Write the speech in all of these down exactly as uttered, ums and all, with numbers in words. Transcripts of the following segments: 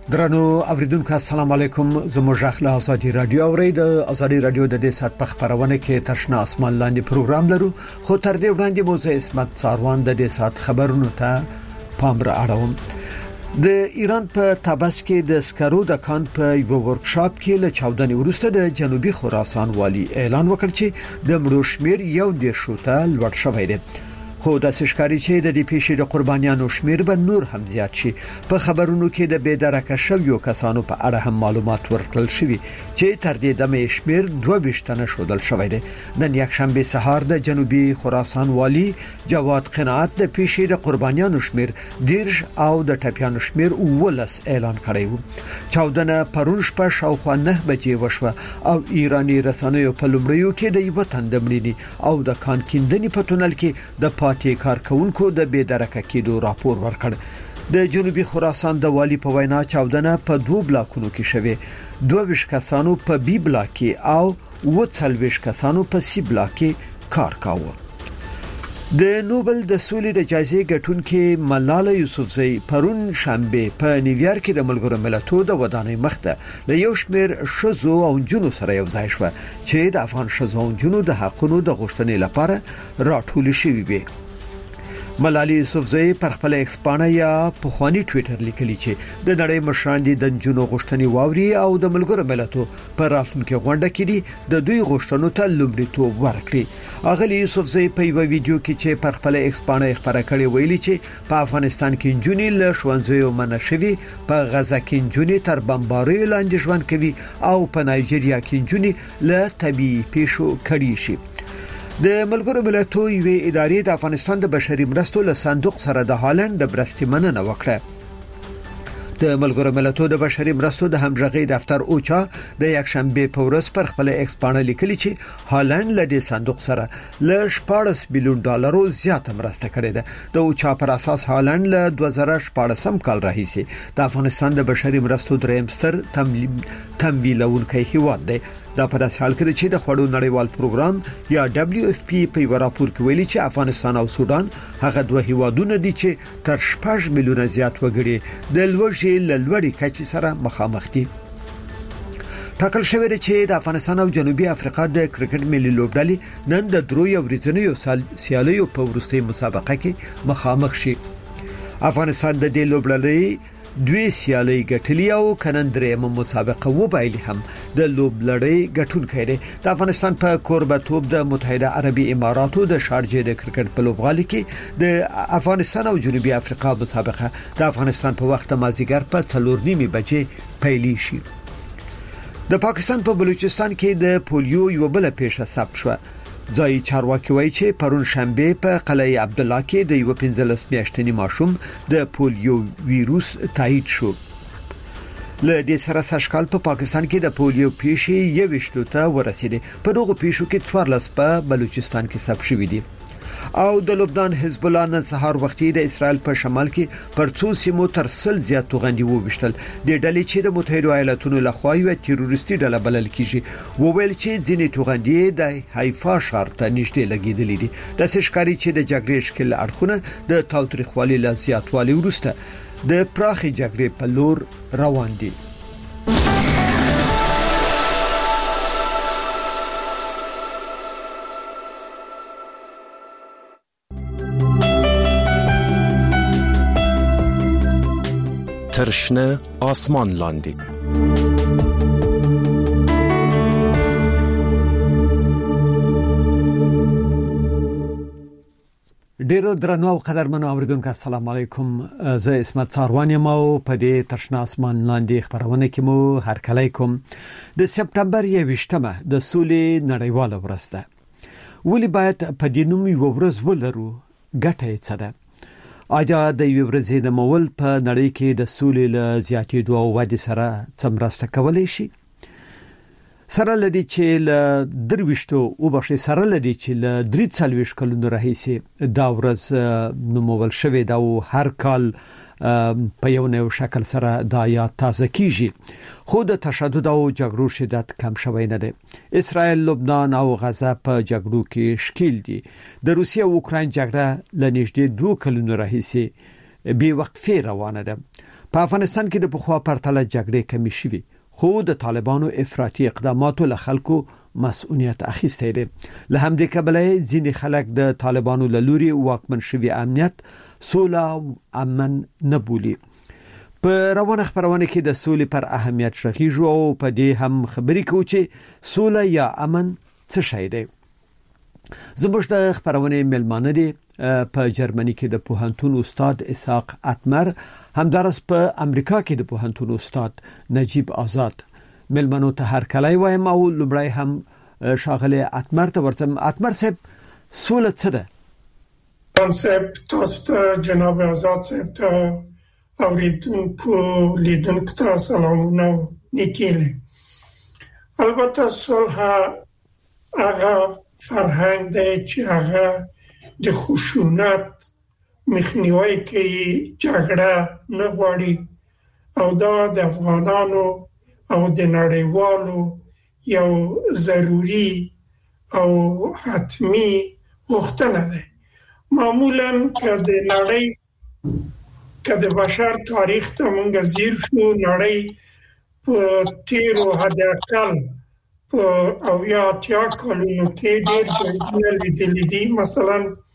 درنو اوریدونکو السلام علیکم زموږ اخلا ازادي رادیو اورید ازادي رادیو د دې سات په خبرونه کې ترشنه اسمان لاندې پروګرام لرو خو تر دې وړاندې موزه اسمت څاروان د دې سات خبرونو ته پام را اړوم. د ایران په تابس کې د سکرو د کان په یو ورکشاپ کې له چاودنې وروسته د جنوبي خراسان والی اعلان وکړ چې د مړو شمیر یو د شوته لوړ شوی دی. خو د سشکاري چې د دې پیښې د قربانیانو شمیر به نور هم زیات شي. په خبرونو کې د بېدرکه شویو کسانو په اړه هم معلومات ورکړل شوي چې تر دې دمه شمیر دوه ویشت شودل شوی دی. نن یک شنبه سهار د جنوبي خراسان والی جواد قناعت د پیښې د قربانیانو شمیر دیرش او د ټپیانو شمیر ولس اعلان کړی و. چاودنه پرون شپه شاوخوا نه بجې وشوه او ایرانی رسنیو په لومړیو کې د یو تند مړینې او د کان کیندنې په تونل کې د پاتې کارکونکو د بېدرکه کېدو راپور ورکړ. د جنوبي خراسان د والی په وینا چاودنه په دوه بلاکونو کې شوه. دوه ویشت کسانو په بی بلاک کې او و څلوېښت کسانو په سی بلاک کې کار کاوه. د نوبل د سولې د جایزې ګټونکې ملاله یوسفزۍ پرون شنبه په نیویارک کې د ملګرو ملتونو د ودانۍ مخته له یو شمېر ښځو او نجونو سره یو ځای شوه چې د افغان ښځو او نجونو د حقونو د غوښتنې لپاره راټول شوي وي. ملاله یوسفزۍ پر خپل ایکس پاڼه یا په خواني ټوئیټر لیکلی چې د نړۍ مشران دي د نجونو غوښتنې واوري او د ملګرو ملتونو پر راتلونکي غونډه کې دي د دوی غوښتنو ته لومړیتوب ورکړي. اغلی یوسفزۍ په یو ویډیو کې چې پر خپل ایکس پاڼه خبره کړې ویلي چې په افغانستان کې نجونې له ښوونځیو منع شوي، په غزه کې نجونې تر بمباریو لاندې ژوند کوي او په نایجیریا کې نجونې له طبيعي پیښو کړي شي. د ملګرو ملتونو یوې ادارې د افغانستان د بشري مرستو له صندوق سره د هالند د مرستې مننه وکړه. د ملګرو ملتونو د بشري مرستو د همغږي دفتر اوچا د یک شنبه په ورځ پر خپل ایکس پاڼه لیکلی چې هالند له دې صندوق سره له شپږ میلیون ډالرو زیاته مرسته کړې ده. د اوچا پر اساس هالند له دوه زره شپږ کال راهیسې د افغانستان د بشري مرستو دریم ستر تمویلونکی هیواد دی. دا په داسې حال کې چې د خوړو نړیوال پروګرام یا دبليو اف پی په یو راپور کې ویلي چې افغانستان او سودان هغه دوه هیوادونه دي چې تر شپږ میلیونه زیات وګړي د لوړې لوړې کچې سره مخامخ دي. ټاکل شوی دی چې د افغانستان او جنوبي افریقا د کرکټ ملي لوبډلې نن د درو یو ورځنیو سیالیو په وروستۍ مسابقه کې مخامخ شي. افغانستان د دې لوبډلې دوی سیالي ګټلی او کنن درېمه مسابقه وبایلی هم د لوبلړۍ ګټونکې ده. د افغانستان په کوربتوب د متحده عربي اماراتو د شارجې د کرکټ په لوبغالي کې د افغانستان او جنوبي افریقا مسابقه د افغانستان په وخت مازیګر په څلور نیمه بجې پیل شي. د پاکستان په بلوچستان کې د پولیو یو بل پیښه ثبت شوه. ځای چارواکي وایي چې پرون شنبه په قلعه عبدالله کې د یو پنځلس میاشتنی ماشوم د پولیو ویروس تایید شو. له دې سره سږکال په پاکستان کې د پولیو پیښې یو ویشتو ته ورسېده. په دغه پیښو کې څوارلس په بلوچستان کې ثبت شوې دي. او د لبنان حزب الله نن سهار وختي د اسرائیل په شمال کې پر څو سیمو تر سل زیات توغندي ووشتل. د ډلې چې د متحده ایالاتونو لخوا یو تروریستي ډله بلل کیږي وویل چې ځینې توغندي د حیفا ښار ته نږدې لګیدلې دي. د سشکاري چې د جګړې شکل اړخونه د تاوتریخوالي له زیاتوالي وروسته د پراخي جګړې په لور روان دي. ترشنه آسمان لاندې ډیرو درنو او قدرمنو اوریدونکو السلام علیکم. زه اسمت څاروان یم او په دې ترشنه آسمان لاندې خبرونه کې مو هرکلی کوم. د سپټمبر یوویشتمه د سولې نړیواله ورځ ده. ولې باید په دې نوم یو ورځ ولرو؟ ګټه یې څه ده؟ آیا د یو ورځې د مول په نړۍ کې د سولې له زیاتېدو او ودې سره څه مرسته کولای شي؟ سره لدی چې له درويشتو او بخښي سره لدی چې له درې څلويښت کلونو راهیسې دا ورځ نومول شوې دا او هر کال په یو نوو شکل سره دا یاد تازه کیږي. خو د تشدد او جګړو شدت کم شوی نه دی. اسرائیل، لبنان او غزه په جګړو کې شکیل دي. د روسیې او اوکراین جګړه لنیږدې دوه کلونو راهیسې بې وقفه روانه ده. په افغانستان کې د پخوا پرتله جګړې کمی شوي خو د طالبانو افراطي اقداماتو له خلکو مسؤلیت اخیستی دی. له همدې کبله ځینې خلک د طالبانو له لوري واکمن شوي امنیت سوله امن نه بولي. په روانه خبرونه کې د سولې پر اهمیت شغیږو او په دې هم خبرې کوي چې سوله یا امن څه شی دی. زموږ د خبرونه ملمانه دي په جرمني کې د پوهنتون استاد اسحاق اتمر، همدارس په امریکا کې د پوهنتون استاد نجیب آزاد. ملمنو ته هر کله وایم او لومړی هم شاغله اتمر ته ورته. اتمر صاحب سوله څه ده؟ صاحب تاسو جناب آزاد صاحب ته اوریدونکو لیدونکو ته سلامونه نیکیله. البته صلح هغه فرهنګ دی چې هغه د خشونت مخنیوي کوي، جګړه نه غواړي او دا د افغانانو او د نړیوالو یو ضروری او حتمی غوښتنه ده. معمولا که د نړۍ که د بشر تاریخ ته مونږ زیر شو، نړۍ په تیرو حداقل په اویا اتیا کلونو کې ډېر جنګونه لیدلي دي. مثلا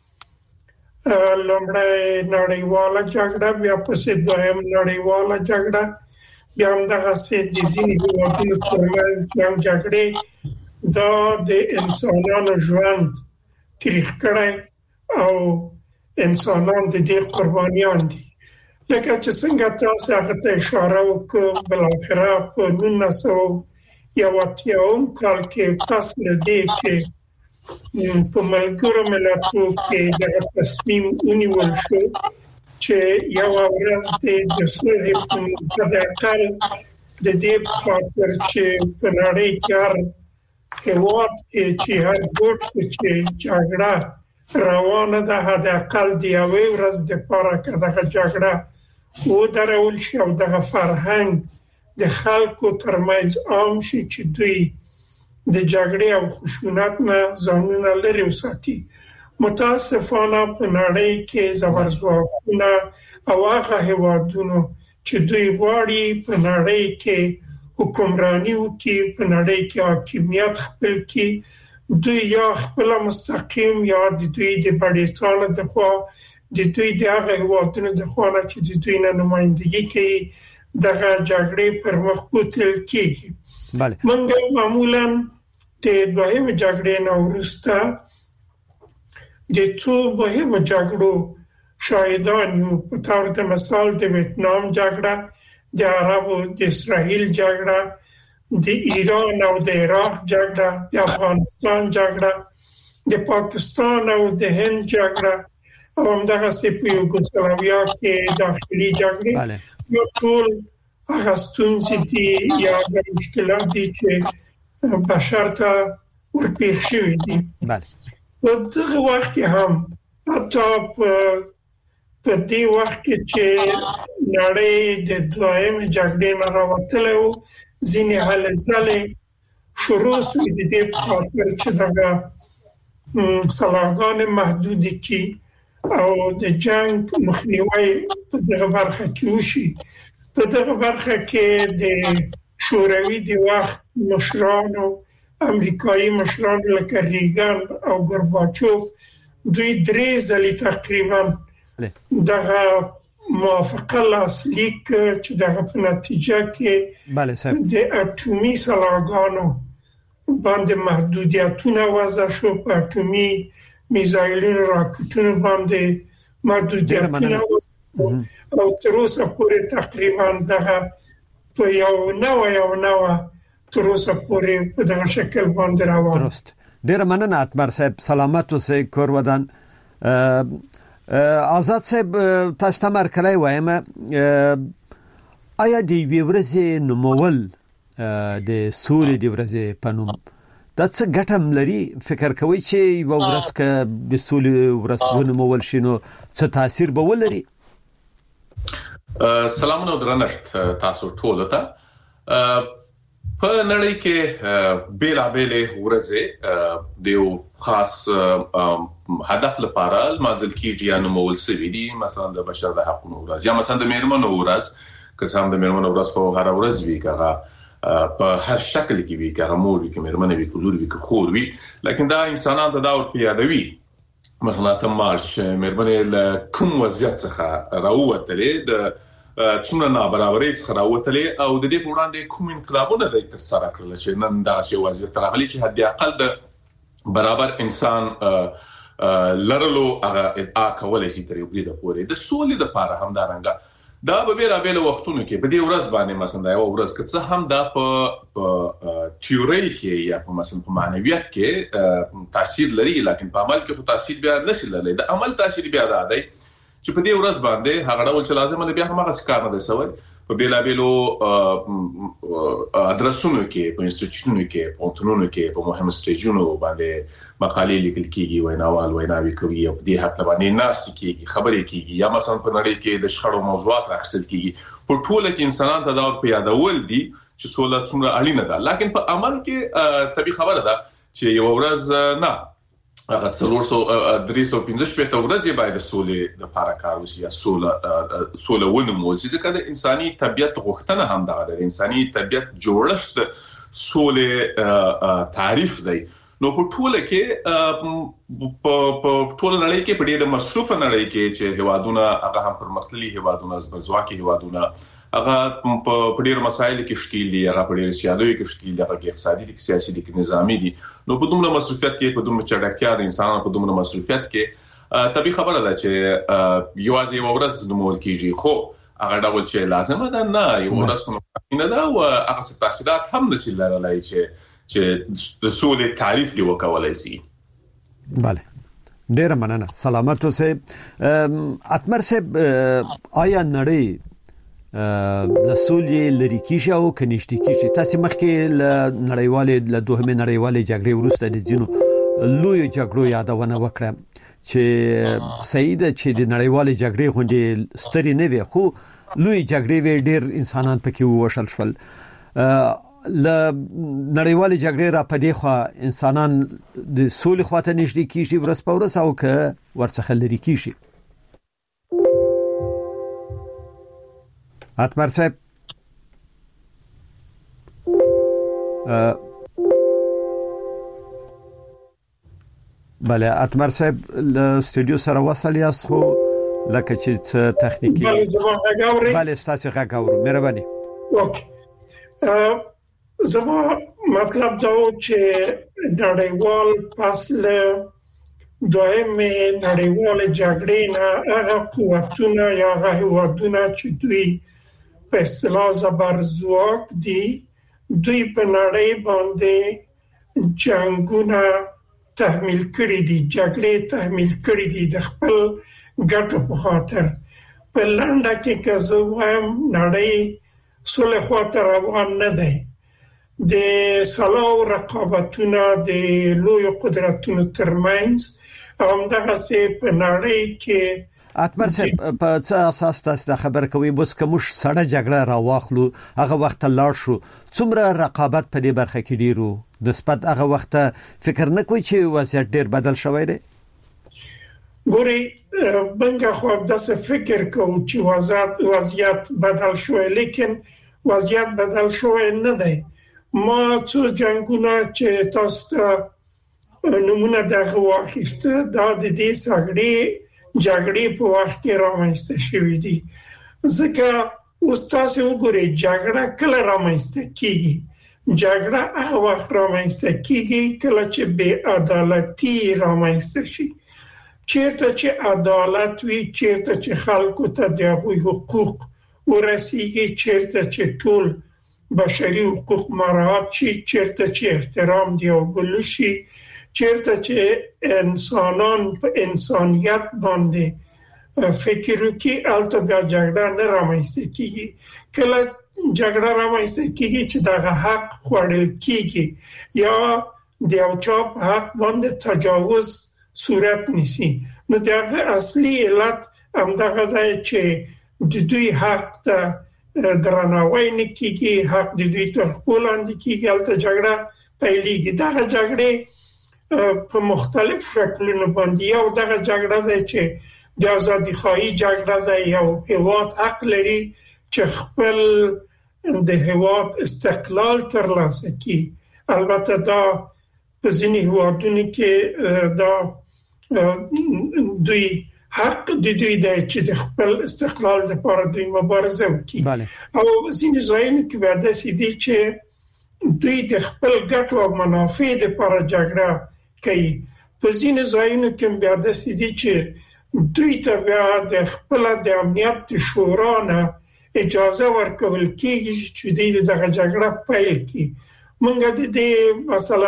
لومړی نړیواله جګړه، بیا پسې دویم نړیواله جګړه، بیا همدغسې د ځینې هېوادونو ترمنځ هم جګړې. دا د انسانانو ژوند تریخ کړی او انسانان د دې قربانیان دي. لکه چې څنګه تاسو هغه ته اشاره وکړه، بالاخره په نولس سوه یو اتیا کال کې پس له دې چې په ملګرو ملتونو کې دغه تصمیم ونیول شو چې یو ورځ د صلح په حداقل د دې په خاطر چې په نړۍ کې هر هېواد کې چې هر ګوټ کې چې جګړه روانه ده، حداقل د یوې ورځ دپاره که دغه جګړه ودرول شي او دغه فرهنګ د خلکو ترمنځ عام شي چې دوی د جګړې او خشونت نه ځانونه لرې وساتي. متاسفانه په نړۍ کې زبرځواکونه او هغه هېوادونو چې دوی غواړي په نړۍ کې حکمراني وکړي، په نړۍ کې حاکمیت خپل کړي، دوی یا خپل مستقیم یا د دوی د بډیسانو د خوا د دوی د هغه هېوادونو د خوا نه چې د دوی نه نمایندګي کوي دغه جګړې پر مخ بوتل کېږي. موږ معمولا د دویمې جګړې نه وروسته د څو مهمو جګړو شاهدان یو. په طور د مثال د ویتنام جګړه، د عربو د اسرائیل جګړه، د ایران او د عراق جګړه، د افغانستان جګړه، د پاکستان او د هند جګړه او همدغسې په یوګوسلاویا کې داخلي جګړې. نو ټول هغه ستونزې دي یا هغه مشکلات دي چې بشر ته ورپېښ شوي دي. په دغه وخت کې هم حتی په دې وخت کې چې نړۍ د دویمې جګړې نه راوتلی و، ځینې هلې ځلې شروع سوې د دې په خاطر چې دغه سلاحګانې محدودې کړي او د جنګ مخنیوی په دغه برخه کې وشي. په دغه برخه کې د شوروي د وخت مشرانو، امریکایي مشرانو لکه ریګن او ګورباچوف، دوی درې ځلې تقریبا دغه موافقه لاسلیک چې دغه په نتیجه کې د اټومي سلاحګانو باندې محدودیتونه وضع شو، په اټومي میزایلونو راکټونو باندې محدودیتونه وضع شو او تر اوسه پورې تقریبا دغه په یو نوه یو نوه تر اوسه پورې په دغه شکل باندې روان. درست. ډېره مننه اتمر صاحب، سلامت اوسئ، کور ودان. آزاد صاحب تاسو ته مرکلی وایم، آیا د یوې ورځې نومول د سولې د ورځې په نوم دا څه ګټه لري؟ فکر کوئ چې یوه ورځ که د سولې ورځ ونومول شي نو څه تاثیر به ولري؟ سلامونه او درنښت تاسو ټولو ته. په نړۍ کې بیلابېلې ورځې د یو خاص هدف لپاره لمانځل کېږي یا نومول شوي دي. مثلا د بشر د حقونو ورځ یا مثلا د میرمنو ورځ که څنګه د میرمنو ورځ خو هر ورځ وی کاغه په هر شکل کې وی کاغه مور وی کې میرمنې وی کولور وی کې خور وی لکه دا انسانان ته دا ور پیادوي مثلا ته مارش میرمنې له کوم وضعیت څخه راووتلې د څومره نابرابرۍ څخه راووتلې او د دې په وړاندې کوم انقلابونه د تر سره کړل چې نن دا شی وضعیت راغلی چې حد اقل د برابر انسان لرلو هغه ادعا کولای شي تر یو ګډه پورې د سولې لپاره هم دا رنګه دا به بیل بیل وختونو کې په دې ورځ باندې مثلا یو ورځ کې څه هم دا په تیوري کې یا په مثلا په معنویت کې تاثیر لري لکه په عمل کې په تاثیر بیا نشي لري د عمل تاثیر بیا دا دی چې په دې ورځ باندې هغه ډول چې لازم دی بیا هم هغه کار نه دی سوی په بیل بیل ادرسونو کې په انسټیټیوټونو کې په پونتونو کې په مهم سټیجونو باندې مقالې لیکل کیږي ویناوال ویناوي کوي او دې حق باندې ناس کیږي خبرې کیږي یا مثلا په نړۍ کې د شخړو موضوعات راخصل کیږي په ټوله کې انسانان ته دا په یادول دي چې سولې څومره اړینه ده لکه په عمل کې طبي خبره ده چې یو ورځ نه هغه څلور سوه درې سوه پنځه شپږ ورځې باید سولې د لپاره کار وشي یا سولې سولې ونمول چې ځکه د انساني طبيعت غوښتنه هم ده د انساني طبيعت جوړښت سولې تعریف دی نو په ټوله کې په ټوله نړۍ کې په ډېر مصروفه نړۍ کې چې هوادونه هغه هم پرمختللي هوادونه زبرځواکي هوادونه هغه په ډېر مسایل کې شکیل دي هغه په ډېر سیادوي کې شکیل دي هغه اقتصادي دي سیاسي دي نظامی دي نو په دومره مصروفیت کې په دومره چټکتیا د انسانانو په دومره مصروفیت کې طبي خبره ده چې یوازې یو ورځ د مول کېږي خو هغه ډول چې لازمه ده نه یو ورځ نه ده او هغه تاثیرات هم نشي لرلای چې چې د سولې تعریف دی وکولای شي bale ډیر مننه سلامت اوسئ اتمر صاحب آیا نړۍ د سولې لري کیږي او کنيشتي کیږي تاسو مخکې ل نړیوالې ل دوهمه نړیوالې جګړې وروسته د ځینو لوی جګړو یادونه وکړه چې سید چې د نړیوالې جګړې غونډې ستري نه وي خو لوی جګړې ډیر انسانان پکې وشل شول ل نړیوالې جګړې را پدې خو انسانان د سولې خواته نشي کیږي ورس په ورس او که ورڅخه لري کیږي اتمر صاحب بله اتمر صاحب ل استودیو سره وصل یاست خو لکه چې تخنیکی بله زما غاوري بله ستاسو غاورو مهرباني اوکې زما مطلب دا و چې نړیوال فصل دویم نړیوال جګړې نه هغه قوتونه یا هغه هیوادونه چې دوی په اصطلاح زبرځواک دي دوی په نړۍ باندې جنگونه تحمیل کړي دي جګړې تحمیل کړي دي د خپل ګټو په خاطر په لنډه کې که زه وایم نړۍ سولې خواته روان نه دی د سلاو رقابتونه د لوی قدرتونو ترمنځ همدغه سي په نړۍ کې اتمر صاحب په څه اساس تاسو د خبر کوي بس کومش سړه جګړه راواخلو هغه وخت لاړ شو څومره رقابت په دې برخه کې ډیرو نسبت هغه وخت فکر نه کوي چې وضعیت ډیر بدل شوی دی ګوري بنګه خو داسې فکر کوم چې وضعیت وضعیت بدل شوی لیکن وضعیت بدل شوی نه دی ما څو جنگونه چې تاسو نمونه دغه واخیسته دا د دې سګړې جګړې په وخت کې رامنځته شوې دي ځکه اوس تاسو وګورئ جګړه کله رامنځته کیږي جګړه هغه وخت رامنځته کیږي کله چې بې عدالتي رامنځته شي چیرته چې عدالت وي چیرته چې خلکو ته د هغوی حقوق ورسیږي چیرته چې ټول بشري حقوق مراعات شي چیرته چې احترام دی او بل شي چیرته چې انسانان په انسانیت باندې فکر وکړي البته بیا جګړه نه رامنځته کیږي کله جګړه رامنځته کیږي چې دغه حق خوړل کیږي یا د یو چا په حق باندې تجاوز صورت نیسي نو دغه اصلي علت همدغه دی چې د دوی حق ته درناوی نه کیږي حق د دوی تر خپل لاندې کیږي البته جګړه پیلېږي دغه جګړه په مختلف شکلونو باندې یو دغه جګړه ده چې د ازادي خواهی جګړه ده یو هیواد حق لري چې خپل د هیواد استقلال ترلاسه کړي. البته دا په ځینې هیوادونو کې دا دوی حق د دوی د چې د خپل استقلال لپاره دوی مبارزه وکړي او ځینې ځایونه کې به داسې دي چې دوی د خپل ګټو او منافع لپاره جګړه کوي. په ځینې ځایونو کې بیا داسې دي چې دوی ته بیا د خپل د امنیت د شورا نه اجازه ورکول کېږي چې دوی دغه جګړه پیل کړي. موږ د دې مثلا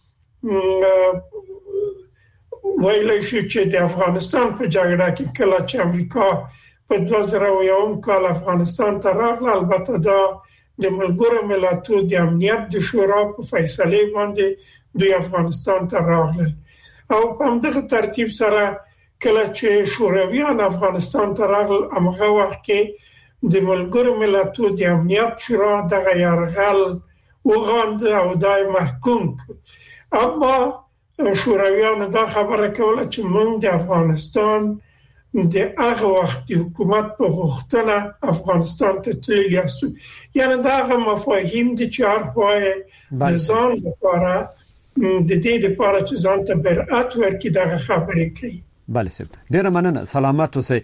ویلای شو چې د افغانستان په جګړه کې کله چې امریکا په دوه زره او یو کال افغانستان ته راغله، البته دا د ملګرو ملتونو د امنیت د شورا په فیصله باندې دوی افغانستان ته راغلل او په همدغه ترتیب سره کله چې شورویان افغانستان ته راغلل، هغه وخت کې د ملګرو ملتونو د امنیت شورا دغه یرغل وغند او دای محکوم کړ. اما شورویان دا خبره کوله چې موږ د افغانستان د هغه وخت د حکومت په غوښتنه افغانستان ته تللی یاستو. یعنی دا هغه مفاهیم دي چې هر خواهی د ځان لپاره د دې لپاره چې ځان ته برئت ورکړي دغه خبرې کوي. بله صاحب، ډیره مننه، سلامت اوسئ.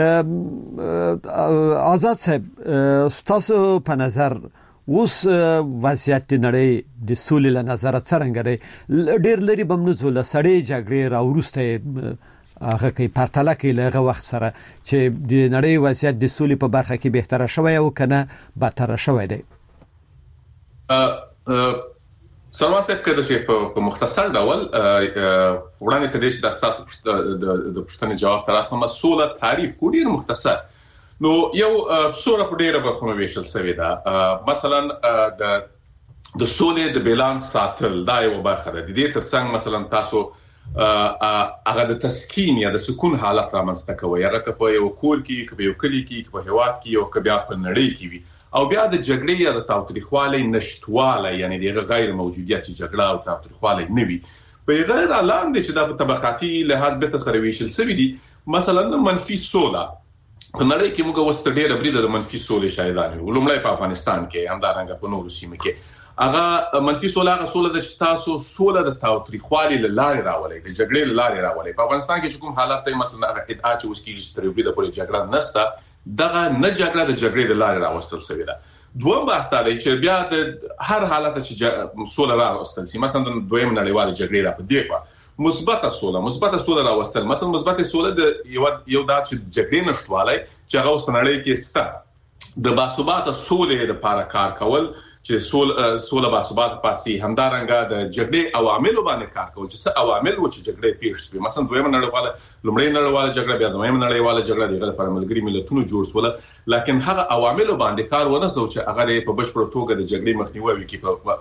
آزاد صاحب، ستاسو په نظر اوس وضعیت د نړۍ د سولې له نظره څرنګه دی؟ ډیر لري بمنځو له سړې جګړې راوروسته هغه کې پرتله کې له هغه وخت سره چې د نړۍ وضعیت د سولې په برخه کې بهتره شوی او کنه بدتر شوی دی. سلام صاحب، کله چې په مختصر ډول وړاندې ته د تاسو د پوښتنې جواب تراسمه سوله تعریف کو ډیر مختصر. نو یو سوله په ډیره برخو ویشل شوی ده. مثلا د د سولې د بیلانس ساتل دا یو برخه ده. د دې ترڅنګ مثلا تاسو هغه د تسکین یا د سکون حالت رامنځته کوي، هغه په یو کور کې، په یو کلی کې، په هیواد کې او کبیا په نړۍ کې وي، او بیا د جګړې یا د تاوتریخوالي نشټواله، یعنی د غیر موجودیت جګړه او تاوتریخوالي نه وي. په غیر اعلان دي چې د طبقاتي لحاظ به سره ویشل شوی دي. مثلا منفي سوله په نړۍ کې موږ وسته ډیره بریده د منفي سولې شاهدان یو. لومړی په افغانستان کې، همدارنګه په نورو سیمو کې هغه منفي سوله هغه سوله د تاسو سوله د تاوتریخوالي لاره راولي، د جګړې لاره راولي. په افغانستان کې کوم حالت دی مثلا هغه ادعا چې اوس کېږي چې تر یو بل پورې جګړه نشته، دغه نه جګړه د جګړې د لاره راوستل شوی ده. دویم بحث دی چې بیا د هر حالت چې سوله راوستل شي، مثلا د دویم نړیوال جګړې را په دیغه مثبت سوله مثبت سوله راوستل، مثلا مثبت سوله د یو یو د جګړې نشټوالی چې هغه اوس نړۍ کې سته، د باثباته سولې لپاره کار کول چې سوله سوله باثبات پاتې، همدارنګه د جګړې عوامل باندې کار کول چې څه عوامل و چې جګړې پیښ شوه. مثلا دویم نړیواله لومړی نړیواله جګړه، بیا دویم نړیواله جګړه دغه لپاره ملګری ملتونو جوړ شول، لکه هغه عوامل باندې کار ونه شو چې هغه په بشپړ توګه د جګړې مخنیوي وکړي.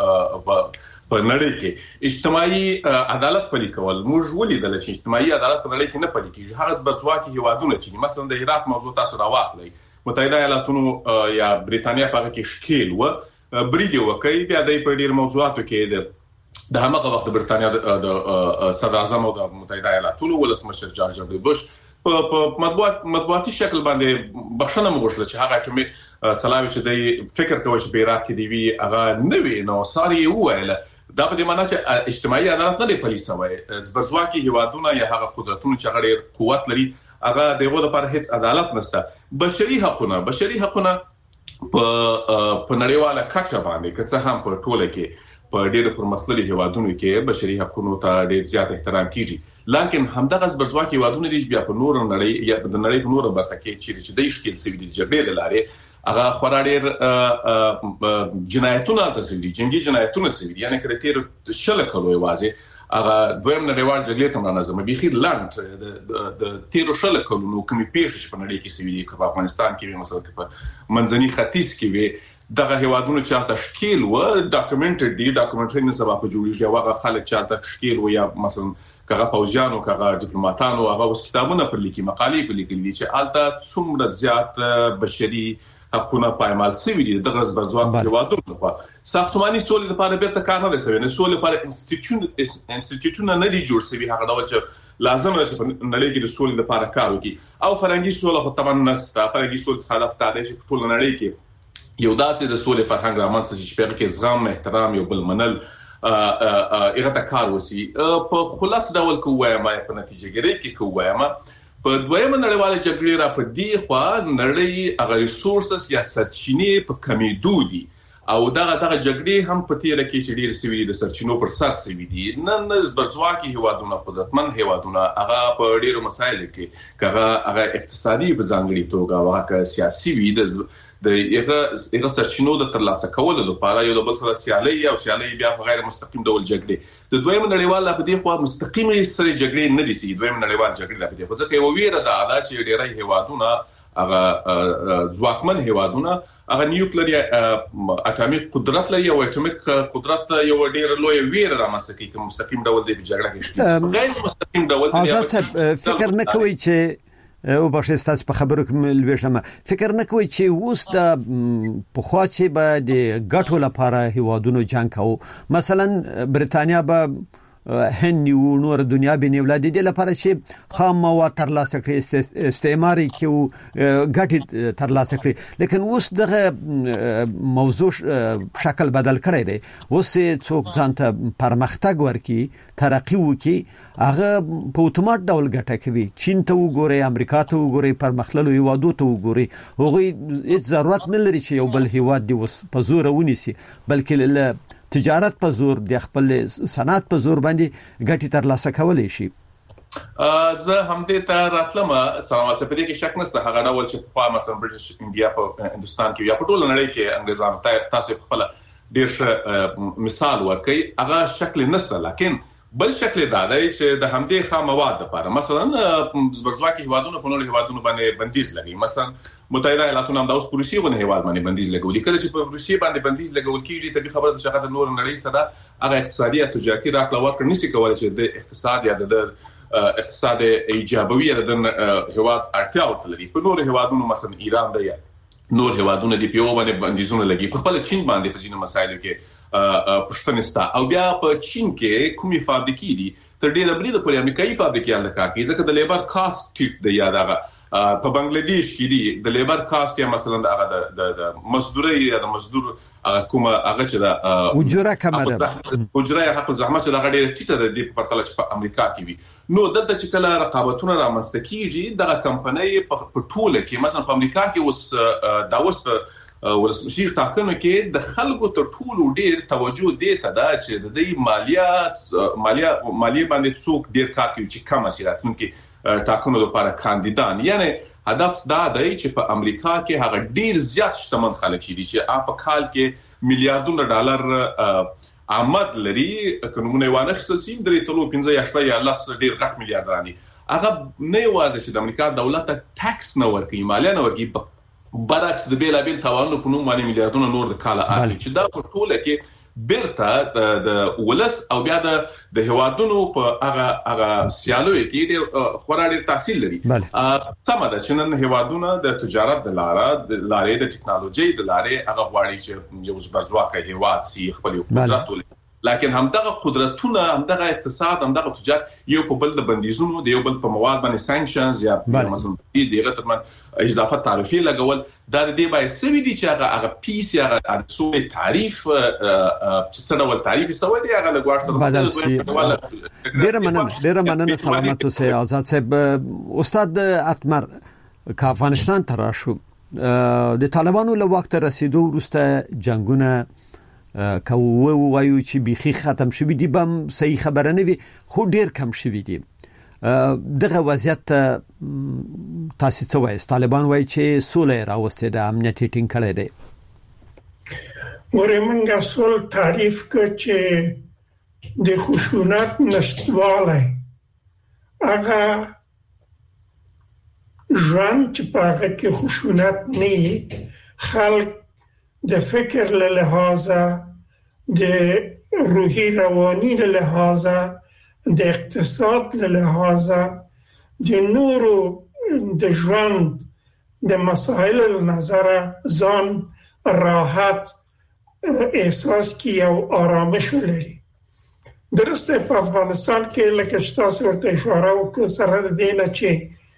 په په نړۍ کې اجتماعي عدالت پلي کول، موږ ولیدل چې اجتماعي عدالت په نړۍ کې نه پلي کیږي. هغه زبرځواکي هیوادونه چې مثلا د عراق موضوع تاسو راوخلئ، متحده ایالاتونو یا بریټانیا په هغه کې شکیل و بریدي وکړي، بیا د په ډیر موضوعاتو کې د هغه وخت د بریټانیا د صدر اعظم او د متحده ایالاتونو ولسمشر جورج دبلیو بوش په مطبوعات مطبوعاتي شکل باندې بخښنه وغوښتله چې هغه کومه سلاوي چې د فکر کوي چې په عراق کې دی وی هغه نه وی نو ساري وویل. دا په دې معنی چې اجتماعي عدالت نه دی پلي شوی. زبرځواکي هیوادونه یا هغه قدرتونه چې هغه قوت لري هغه دغه لپاره هیڅ عدالت نشته. بشري حقوقونه بشري حقوقونه په په نړیواله کچه باندې که څه هم په ټوله کې په ډېر پرمختللي هیوادونو کې بشري حقوقو ته ډېر زیات احترام کیږي، لکه همدغه زبرځواکي هیوادونه دي بیا په نور نړۍ یا د نړۍ په نور برخه کې چې د شکل سوي دي جګړې لاره هغه خورا ډېر جنایتونه تاسو دي، جنگي جنایتونه سوي دي. یعنی کله تیر شل کلو واځي هغه دویم نړیوال جګړې ته منظمه بيخي لاند د تیر شل کلو نو کومې پیښې په نړۍ کې سوي دي، په افغانستان کې مثلا په منځني ختیځ کې وي دغه هیوادونو چې تشکیل و ډاکومنټډ دي، ډاکومنټري نه سبا په جوړیږي هغه خلک چې تشکیل و یا مثلا کغه پوځیانو کغه ډیپلوماټانو هغه اوس کتابونه پر لیکي، مقالې پر لیکلي دي چې الته څومره زیات بشري حقوقونه پایمال شوي دي. دغه زبرځواکي هیوادونو په ساختماني سولې لپاره بیرته کار نه دی شوی، نه سولې لپاره انسټیټیوټونه نه دي جوړ شوي هغه ډول چې لازم ده چې نړۍ کې د سولې لپاره کار وکړي او فرهنګي سوله خو طبعا نسته فرهنګي سوله څخه هدف دا دی چې ټول نړۍ کې یو داسې د سولې فرهنګ رامنځته شي چې په کې زغم احترام یو بل منل هغه ته کار وسی په خلاص ډول کوه ما په نتیجه کې کې کوه ما په دویمه نړیواله جګړه را په دی خو نړۍ هغه ریسورسز یا سرچینې په کمیدو دي او دغه دغه جګړې هم په تیر کې چې ډیر سوي د سرچینو پر سر سوي دي نن زبرځواکي هوادونه قدرتمن هوادونه هغه په ډیرو مسایلو کې کغه هغه اقتصادي په ځانګړي توګه واکه سیاسي وي د د هغه هغه سرچینو د ترلاسه کولو لپاره یو د بل سره سیالي او سیالي بیا په غیر مستقیم ډول جګړه د دویم نړیواله په دې خو مستقیمه سره جګړه نه دي سي دویم نړیواله جګړه په دې خو ځکه یو ویره ده دا چې ډیرای هوادونه هغه ځواکمن هوادونه هغه نیوکلیر اټامیک قدرت لري او اټامیک قدرت یو ډیر لوی ویره رامنځته کوي چې مستقیم ډول د جګړه کې غیر مستقیم ډول آزاد فکر نه کوي چې او بخښه ستاسو په خبرو کې لويشم فکر نه کوي چې اوس د په خوا چې به د غټو لپاره هیوادونو جنگ کوي مثلا برتانیا به هند او نور دنیا به نیولاد دي لپاره چې خام مواد ترلاسه کړي استعماري کې غټي ترلاسه کړي لیکن اوس دغه موضوع شکل بدل کړی دی اوس څوک ځانته پرمختګ ورکي ترقی وکي هغه په اتومات ډول ګټه کوي چین ته وګوري امریکا ته وګوري پرمختللو هیوادو ته وګوري هغه هیڅ ضرورت نه لري چې یو بل هیواد دی وس په زور ونیسي بلکې تجارت په زور د خپل صنعت په زور باندې ګټي ترلاسه کولای شي زه هم دې ته راتلم سلامات په دې کې شک نشته هغه ډول چې په مثلا برټش انډیا په هندستان کې یا په ټول نړۍ کې انګریزانو تاسو خپل ډیر مثال ورکړي هغه شکل نشته لکه بل شکل دا دی چې د همدې خام مواد لپاره مثلا زبرځواکي هوادونو په نور هوادونو باندې بندیز لګي مثلا متحده ایالاتونو هم د اوس روسي باندې هواد باندې بندیز لګولي کله چې په روسي باندې بندیز لګول کیږي ته خبره ده چې د نور نړۍ سره هغه اقتصادي او تجارتي راکړه ورکړه نشي کولای چې د اقتصاد یا د اقتصاد ایجابوي د هواد اړتیا ورته په نور هوادونو مثلا ایران دی نور هوادونو دی په باندې بندیزونه لګي په خپل چین باندې په ځینو مسایلو کې پښتنستا او بیا په چین کې کومي فابریکې دي تر ډیره بلی د امریکایي فابریکې الکا کې ځکه د لیبر کاست ټیټ دی یا دغه په بنگلاديش کې دي د لیبر کاست یا مثلا هغه د د مزدوري یا د مزدور کومه هغه چې د اجوره کمه ده اجوره حق الزحمت چې د غډېر ټیټه د په پرتله چې په امریکا کې وي نو دلته چې کله رقابتونه رامنځته کیږي دغه کمپنۍ په ټوله کې مثلا په امریکا کې اوس دا وست ولسمشر ټاکنو کې د خلکو تر ټولو ډیر توجه دی ته دا چې د دې مالیات مالیه مالیه باندې څوک ډیر کار کوي چې کم اثرات ممکن ټاکنو لپاره کاندیدان یعنی هدف دا دی چې په امریکا کې هغه ډیر زیات شتمن خلک دي چې په کال کې میلیارډونه ډالر آمد لري قانوني وانه خصوصي درې سلو پنځه یا یا لاس ډیر غټ میلیارډ دي هغه نه یوازې چې د امریکا دولت ټاکس نه ورکوي مالیه نه ورکوي برعکس د بیل بیل توانو په نوم باندې میلیارډونه نور د کاله اخلي چې دا په ټوله کې بیرته د ولس او بیا د هوادونو په هغه هغه سیالوي کې ډېر خورا تحصیل لري سم ده چې نن هوادونه د تجارت د لارې د لارې د ټکنالوژي د لارې هغه غواړي چې یو زبرځواکه هواد سي خپل قدرت ولري لکن همدغه قدرتونه همدغه اقتصاد همدغه تجارت یو په بل د بندیزونو د یو بل په مواد باندې سانکشنز یا مثلا پیس دیغه ترمن اضافه تعرفي لګول دا د دې باندې سوي دي چې هغه هغه پیس یا هغه څو تعریف چې څه ډول تعریف سوي دي هغه لګوار سره ډیره مننه ډیره مننه سلامت اوسئ آزاد صاحب استاد اتمر که افغانستان تراشو د طالبانو له وخت رسیدو وروسته جنگونه کوو وایو چې بيخي ختم شوی دی بم صحیح خبره نه وي خو ډیر کم شوی دی دغه وضعیت تاسو څه وایي طالبان وایي چې سولې راوستي د امنیت ټینګ کړي دي ورمنګه سول تعریف کړ چې د خشونت نشټواله هغه ژوند چې په هغه کې خشونت نه خلک د فکر له لحاظه د روحي رواني له لحاظه د اقتصاد له لحاظه د نورو د ژوند د مسائل له نظره ځان راحت احساس کی او آرامش ولري درسته په افغانستان کې لکه چې تاسو ورته اشاره وکړه سره د دې نه چې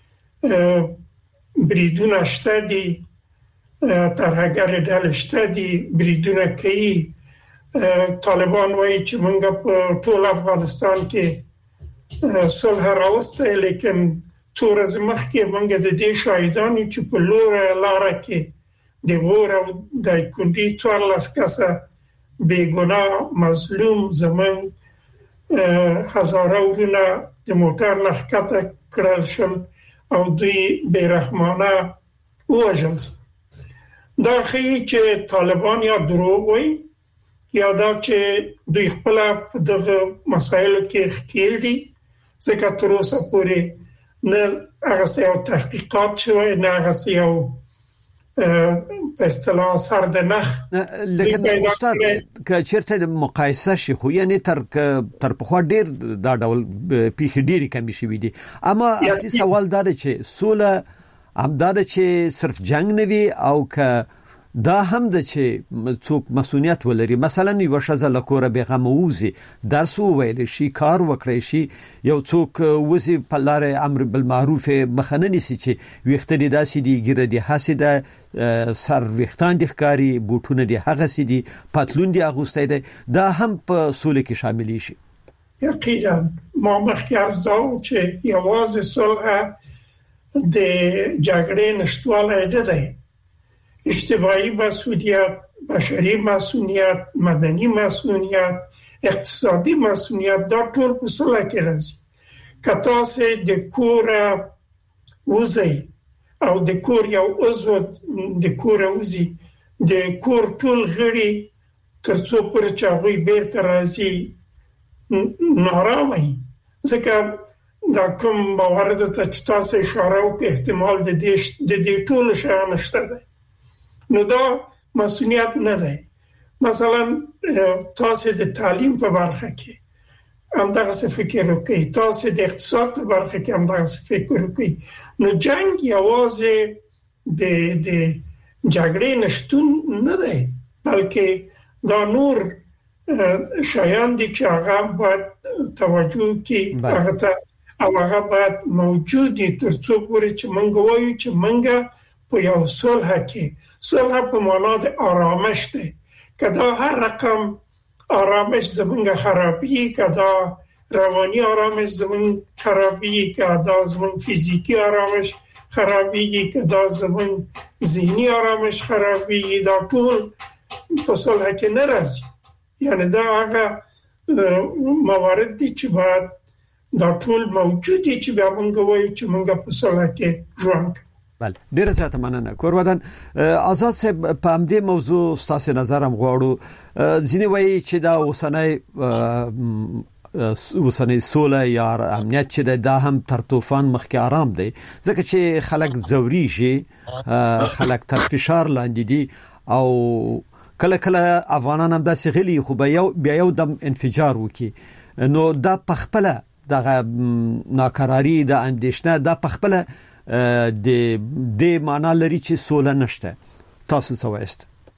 بریدونه شته دي ترهګر ډلې شته دي بریدونه کوي طالبان وایي چې موږ په ټول افغانستان کې صلح راوسته لیکن تور از مخکې موږ د دې شاهدان چې په لور لار کې د غور او د کندي څوارلس کسه بیګناه مظلوم زمون هزاره ورونه د موټر لخته کړل شل او دوی بیرحمانه وژل دا خی چې طالبان یا دروغ وي یا دا چې دوی خپل دغه مسایلو کې ښکیل دي ځکه تر اوسه پورې نه هغه یو تحقیقات شوی نه هغه یو په اصطلاح سر د نخ لکه استاد که چیرته د مقایسه شي خو یعنی تر تر په خو ډیر دا ډول پیخ ډیری کمی شوی دي اما اصلي سوال دا دی چې سوله هم دا دی چې صرف جنگ نه وي او که دا هم د چې څوک مسؤلیت ولري مثلا یو شزه لکوره بیغم ووزي درس وویل شي کار وکړي شي یو څوک وزي په لار امر بالمعروف مخننی سي چې وختري داسي دي ګره دي حسده سر وختان دي ښکاری بوټونه دي هغه سي دي پتلون دي اغوستای دي دا هم په سولې کې شامل شي یقینا ما مخکې ارزاو چې یوازې صلح د جګړې نشټواله ده اجتماعي مسئولیت، بشري مسئولیت، مدني مسئولیت، اقتصادي مسئولیت دا ټول په صلح کې راځي. که تاسو د کور وځي او د کور یو عضو د کور وځي د کور ټول غړي ترڅو پر چاغوي بیرته راځي نارامي ځکه دا کوم موارد ته تاسو اشاره وکړه احتمال د دې د دې ټول شیانو نشته ده نو دا مسؤلیت نه ده مثلا تاسو د تعلیم په برخه کې هم دغه څه فکر وکړئ تاسو د اقتصاد په برخه کې هم دغه څه فکر وکړئ نو جنگ یوازې د د جګړې نشټون نه ده بلکې دا نور شایان دي چې هغه باید توجه کې هغه ته او هغه باید موجود دي ترڅو پورې چې موږ وایو چې موږ په یو صلح کې صلح په معنا د آرامش ده کدا هر رقم آرامش زمونږ خرابي کدا رواني آرامش زمونږ خرابي کدا زمونږ فزیکی آرامش خرابي کدا زمونږ ذهني آرامش خرابي دا ټول په صلح کې نه راځي یعنی دا هغه موارد دي چې باید دا ټول موجود دي چې بیا موږ وایو چې موږ په صلح کې ژوند کوو بله ډیره زیاته مننه کورودن آزاد صاحب په همدې موضوع ستاسو نظر هم غواړو ځینې وایي چې دا اوسنۍ اوسنۍ سوله یا امنیت چې دا هم تر طوفان مخکې آرام دی ځکه چې خلک زوري شي خلک تر فشار لاندې دي او کله کله افغانان هم داسې غلي خو بیا یو بیا یو دم انفجار وکي نو دا پخپله دغه ناکراری د اندیشنه دا پخپله د د معنا لري چې سوله نشته تاسو څه وایست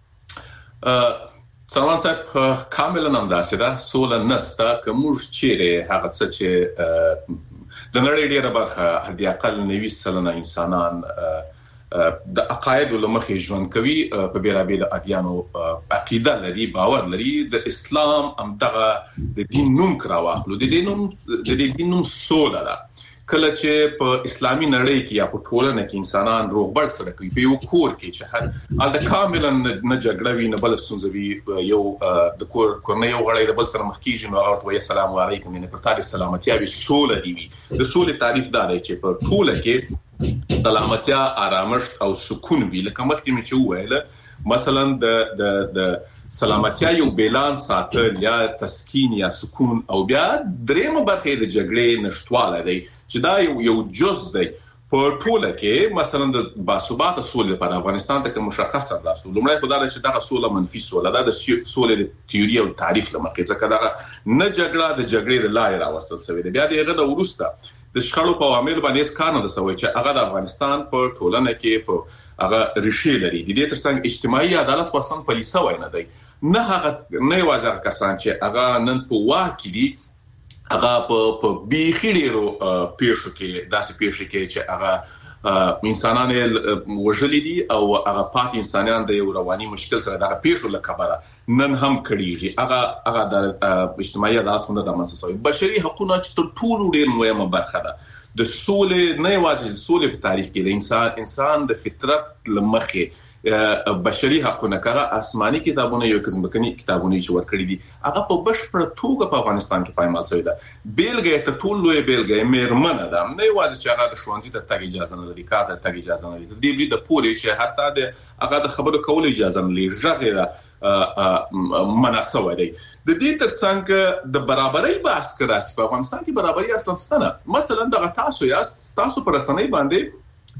سلام صاحب کاملا انداسه ده سوله نشته کوم چیرې هغه څه چې د نړۍ ډیره برخه هدي اقل نوي سلنه انسانان د عقاید لمخې ژوند کوي په بیلابیل ادیانو عقیده لري باور لري د اسلام هم دغه د دین نوم کراواخلو د دین نوم د دین نوم سوله ده کله چې په اسلامي نړۍ کې یا په ټولنه کې انسانان روغبړ سره کوي په یو کور کې چې هر د کاملا نه جګړه وي نه بل سنځوي یو د کور کورنۍ یو غړی د بل سره مخ کیږي نو او السلام علیکم نه پر تاسو سلامتی او سوله دی د سولې تعریف دا دی چې په ټوله کې سلامتیا آرامش او سکون وي لکه مخکې مې چې وویل مثلا د د د سلامتیا یو بیلانس ساتل یا تسکین یا سکون او بیا درېمه برخه د جګړې نشټواله دی چې دا یو یو جز دی په ټوله کې مثلا د باثباته سولې لپاره افغانستان ته مشخصه ده لومړی خدای چې دا سوله منفي سوله ده د سولې د تیوري او تعریف لمخې ځکه دا نه جګړه د جګړې د لارې راوستل شوی دی بیا دغه د ورسته د شخړو په عوامل باندې کار نه دسوي چې هغه د افغانستان په ټولنه کې په هغه ریښې لري د دې ترڅنګ اجتماعي عدالت وسم پالیسه وای نه دی نه هغه نه وازه کسان چې هغه نن په واکې دي هغه په بیخیرو پیښو کې داسې پیښې کې چې هغه انسانان وژلي دي او هغه پات انسانان د رواني مشکل سره دغه پیښو لکبره نن هم کړيږي هغه هغه د اجتماعي عدالت د مساسوي بشري حقوقو چې ټول ډېر مهمه برخه ده د سولې نه واجب سولې په تاریخ کې د انسان انسان د فطرت لمخې بشري حقوقو کړه آسماني کتابونه یو کزمکني کتابونه چې ورکړي دي هغه په بشپړ توګه په افغانستان کې پایمال شوی ده بیلګه ته ټول لوی بیلګه مېرمنه ده نه واجب چې هغه د ښوونځي ته تګ اجازه نه لري کار ته تګ اجازه نه لري د دې د پوره شي حتی د هغه د خبرو کولو اجازه نه لري ژغه مناسبه دی د دې ترڅنګ د برابرۍ بحث کراس په افغانستان کې برابرۍ اصلا ستنه مثلا د تاسو یا تاسو پر رسنۍ باندې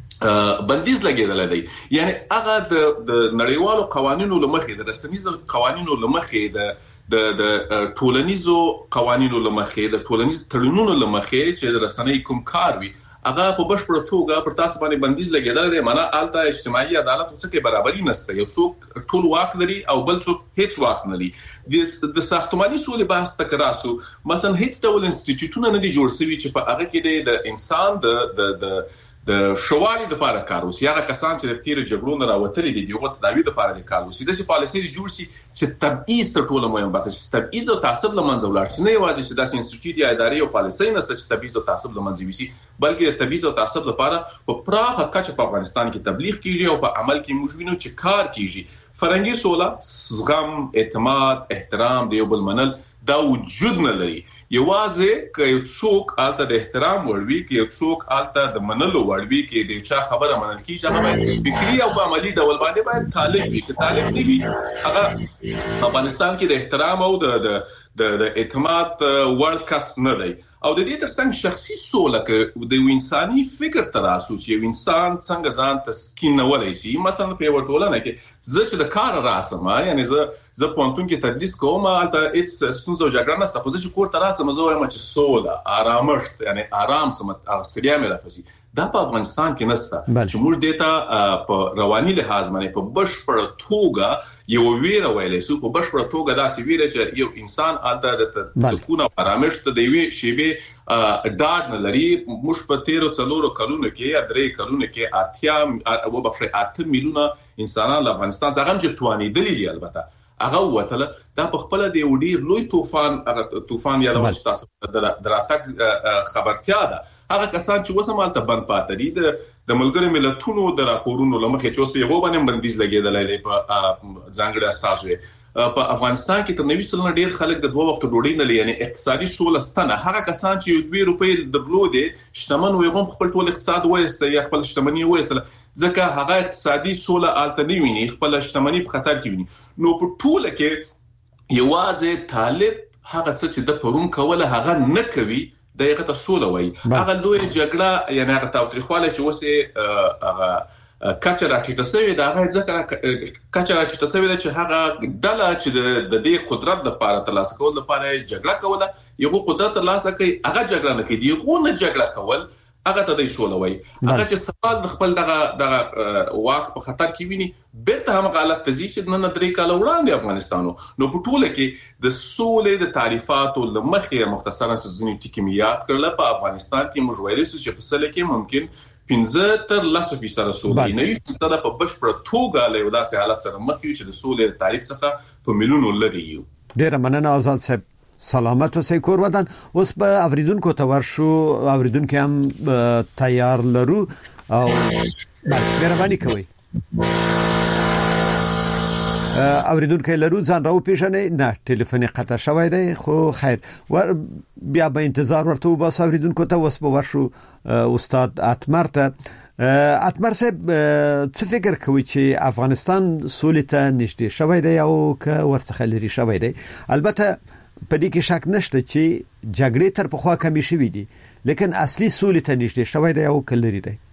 بندیز لګیدل دی یعنی هغه د نړیوالو قوانینو لمخې د رسنیزو قوانینو لمخې د د ټولنیزو قوانینو لمخې د ټولنیز تړونونو لمخې چې د رسنۍ کوم کار وي هغه په بشپړ توګه پر تاسو باندې بندیز لګیدل دی معنا الته اجتماعي عدالت څه کې برابرۍ نشته یو څوک ټول واک لري او بل څوک هیڅ واک نه لري د ساختماني سولې بحث تکراسو مثلا هیڅ ډول انسټیټیوټونه نه دي جوړ شوي چې په هغه کې د انسان د د د شوالي د لپاره کار وسی هغه کسان چې د تیر جګړو نه راوتلي دي دغه تداوی د لپاره د کار وسی د پالیسي جوړ شي چې تبعیض تر ټولو مهم بحث تبعیض او تعصب لمنځه ولاړ شي نه یوازې چې د انسټیټیوټ یا ادارې او پالیسي نه چې تبعیض او تعصب لمنځه وشي بلکې د تبعیض او تعصب لپاره په پراخه کچه په افغانستان کې تبلیغ کیږي او په عمل کې موږ وینو چې کار کیږي فرنګي سوله زغم اعتماد احترام د یو بل منل دا وجود نه لري یوازې که یو څوک آلته د احترام وړوي که یو څوک آلته د منلو وړوي کې د چا خبره منل کیږي هغه باید فکری او عملی ډول باندې باید طالب وي که طالب نه وي هغه افغانستان کې د احترام او د د اعتماد وړ کس نه دی او د دې ترڅنګ شخصي سوله کې د انساني فکر تراسو چې انسان څنګه ځان تسکینولای شي مثلا په ورټولنه کې زه چې د کار راسم یعنی زه زه پونتون کې تدریس کوم البته هیڅ ستونزه او جګړه نشته خو زه چې کور تراسم زه وایم چې سوله آرامښت یعنی آرام سم سړیا مې راځي دا په افغانستان کې نشته چې موږ دته په رواني لحاظ باندې په بشپړ توګه یو ویره ویلې سو په بشپړ توګه داسې ویره چې یو انسان الته د سکون او آرامښت د وی شیبه ډاډ نه لري موږ په تیرو څلورو کلونو کې یا درې کلونو کې اتیا او بخښه اته میلیونه انسانان له افغانستان څخه چې توانی دي البته هغه وته دا په خپل د وډي لوی طوفان هغه طوفان یا د تاسو دراتک خبرتیا ده هغه کسان چې وسمالته بند پاتې دي د ملګری ملتونو د راپورونو لمخې چې اوس یو باندې بندیز لګیدل دی په ځانګړي اساسه په افغانستان کې تر نوي سلنه ډیر خلک د دوه وخت ډوډۍ نه لري یعنی اقتصادي سوله ستنه هغه کسان چې دوه روپۍ درلودې شتمن وي هم خپل ټول اقتصاد وایسته یا خپل شتمنۍ وایسته ځکه هغه اقتصادي سوله الته نه ویني خپل شتمنۍ په خطر کې ویني نو په ټوله کې یوازې طالب هغه څه چې د پرون کوله هغه نه کوي دغه ته سوله وای هغه لوی جګړه یعنی هغه تاوتریخواله چې وسه هغه کچا راټیټه سوی دا هغه ځکه کچا راټیټه سوی دا چې هغه ډله چې د دې قدرت د لپاره ترلاسه کول لپاره جګړه کوله یو قدرت ترلاسه کوي هغه جګړه نه کوي یو نه جګړه کول هغه ته د سوله وای هغه چې سوال د خپل دغه دغه واک په خطر کې ویني بیرته هم غلط تزي چې نن درې کال وړاندې افغانستانو نو په ټوله کې د سولې د تعریفاتو لمخې مختصرا ځینې ټکي میات کړل په افغانستان کې موږ ویل چې په سله کې ممکن پنځه تر لسو فیصد سولې نه وي فیصد په بشپړ توګه له داسې حالت سره مخ یو چې د سولې تعریف څخه په میلیونو لري یو ډیر مننه آزاد صاحب سلامت اوسئ کور ودان اوس په اوریدونکو ته ورشو اوریدونکو هم تیار لرو او مهرباني کوئ اوریدونکو لرو ځان راو پیژنې نه ټلیفون قطع شوی دی خو خیر ور بیا به انتظار ورته وباس اوریدونکو ته وس به ورشو استاد اتمر ته اتمر صاحب څه فکر کوي چې افغانستان سولې ته نږدې شوی دی او که ورڅخه لري شوی دی البته په دې کې شک نشته چې جګړې تر پخوا کمی شوې دي لیکن اصلي سولې ته نږدې شوی دی او که لري دی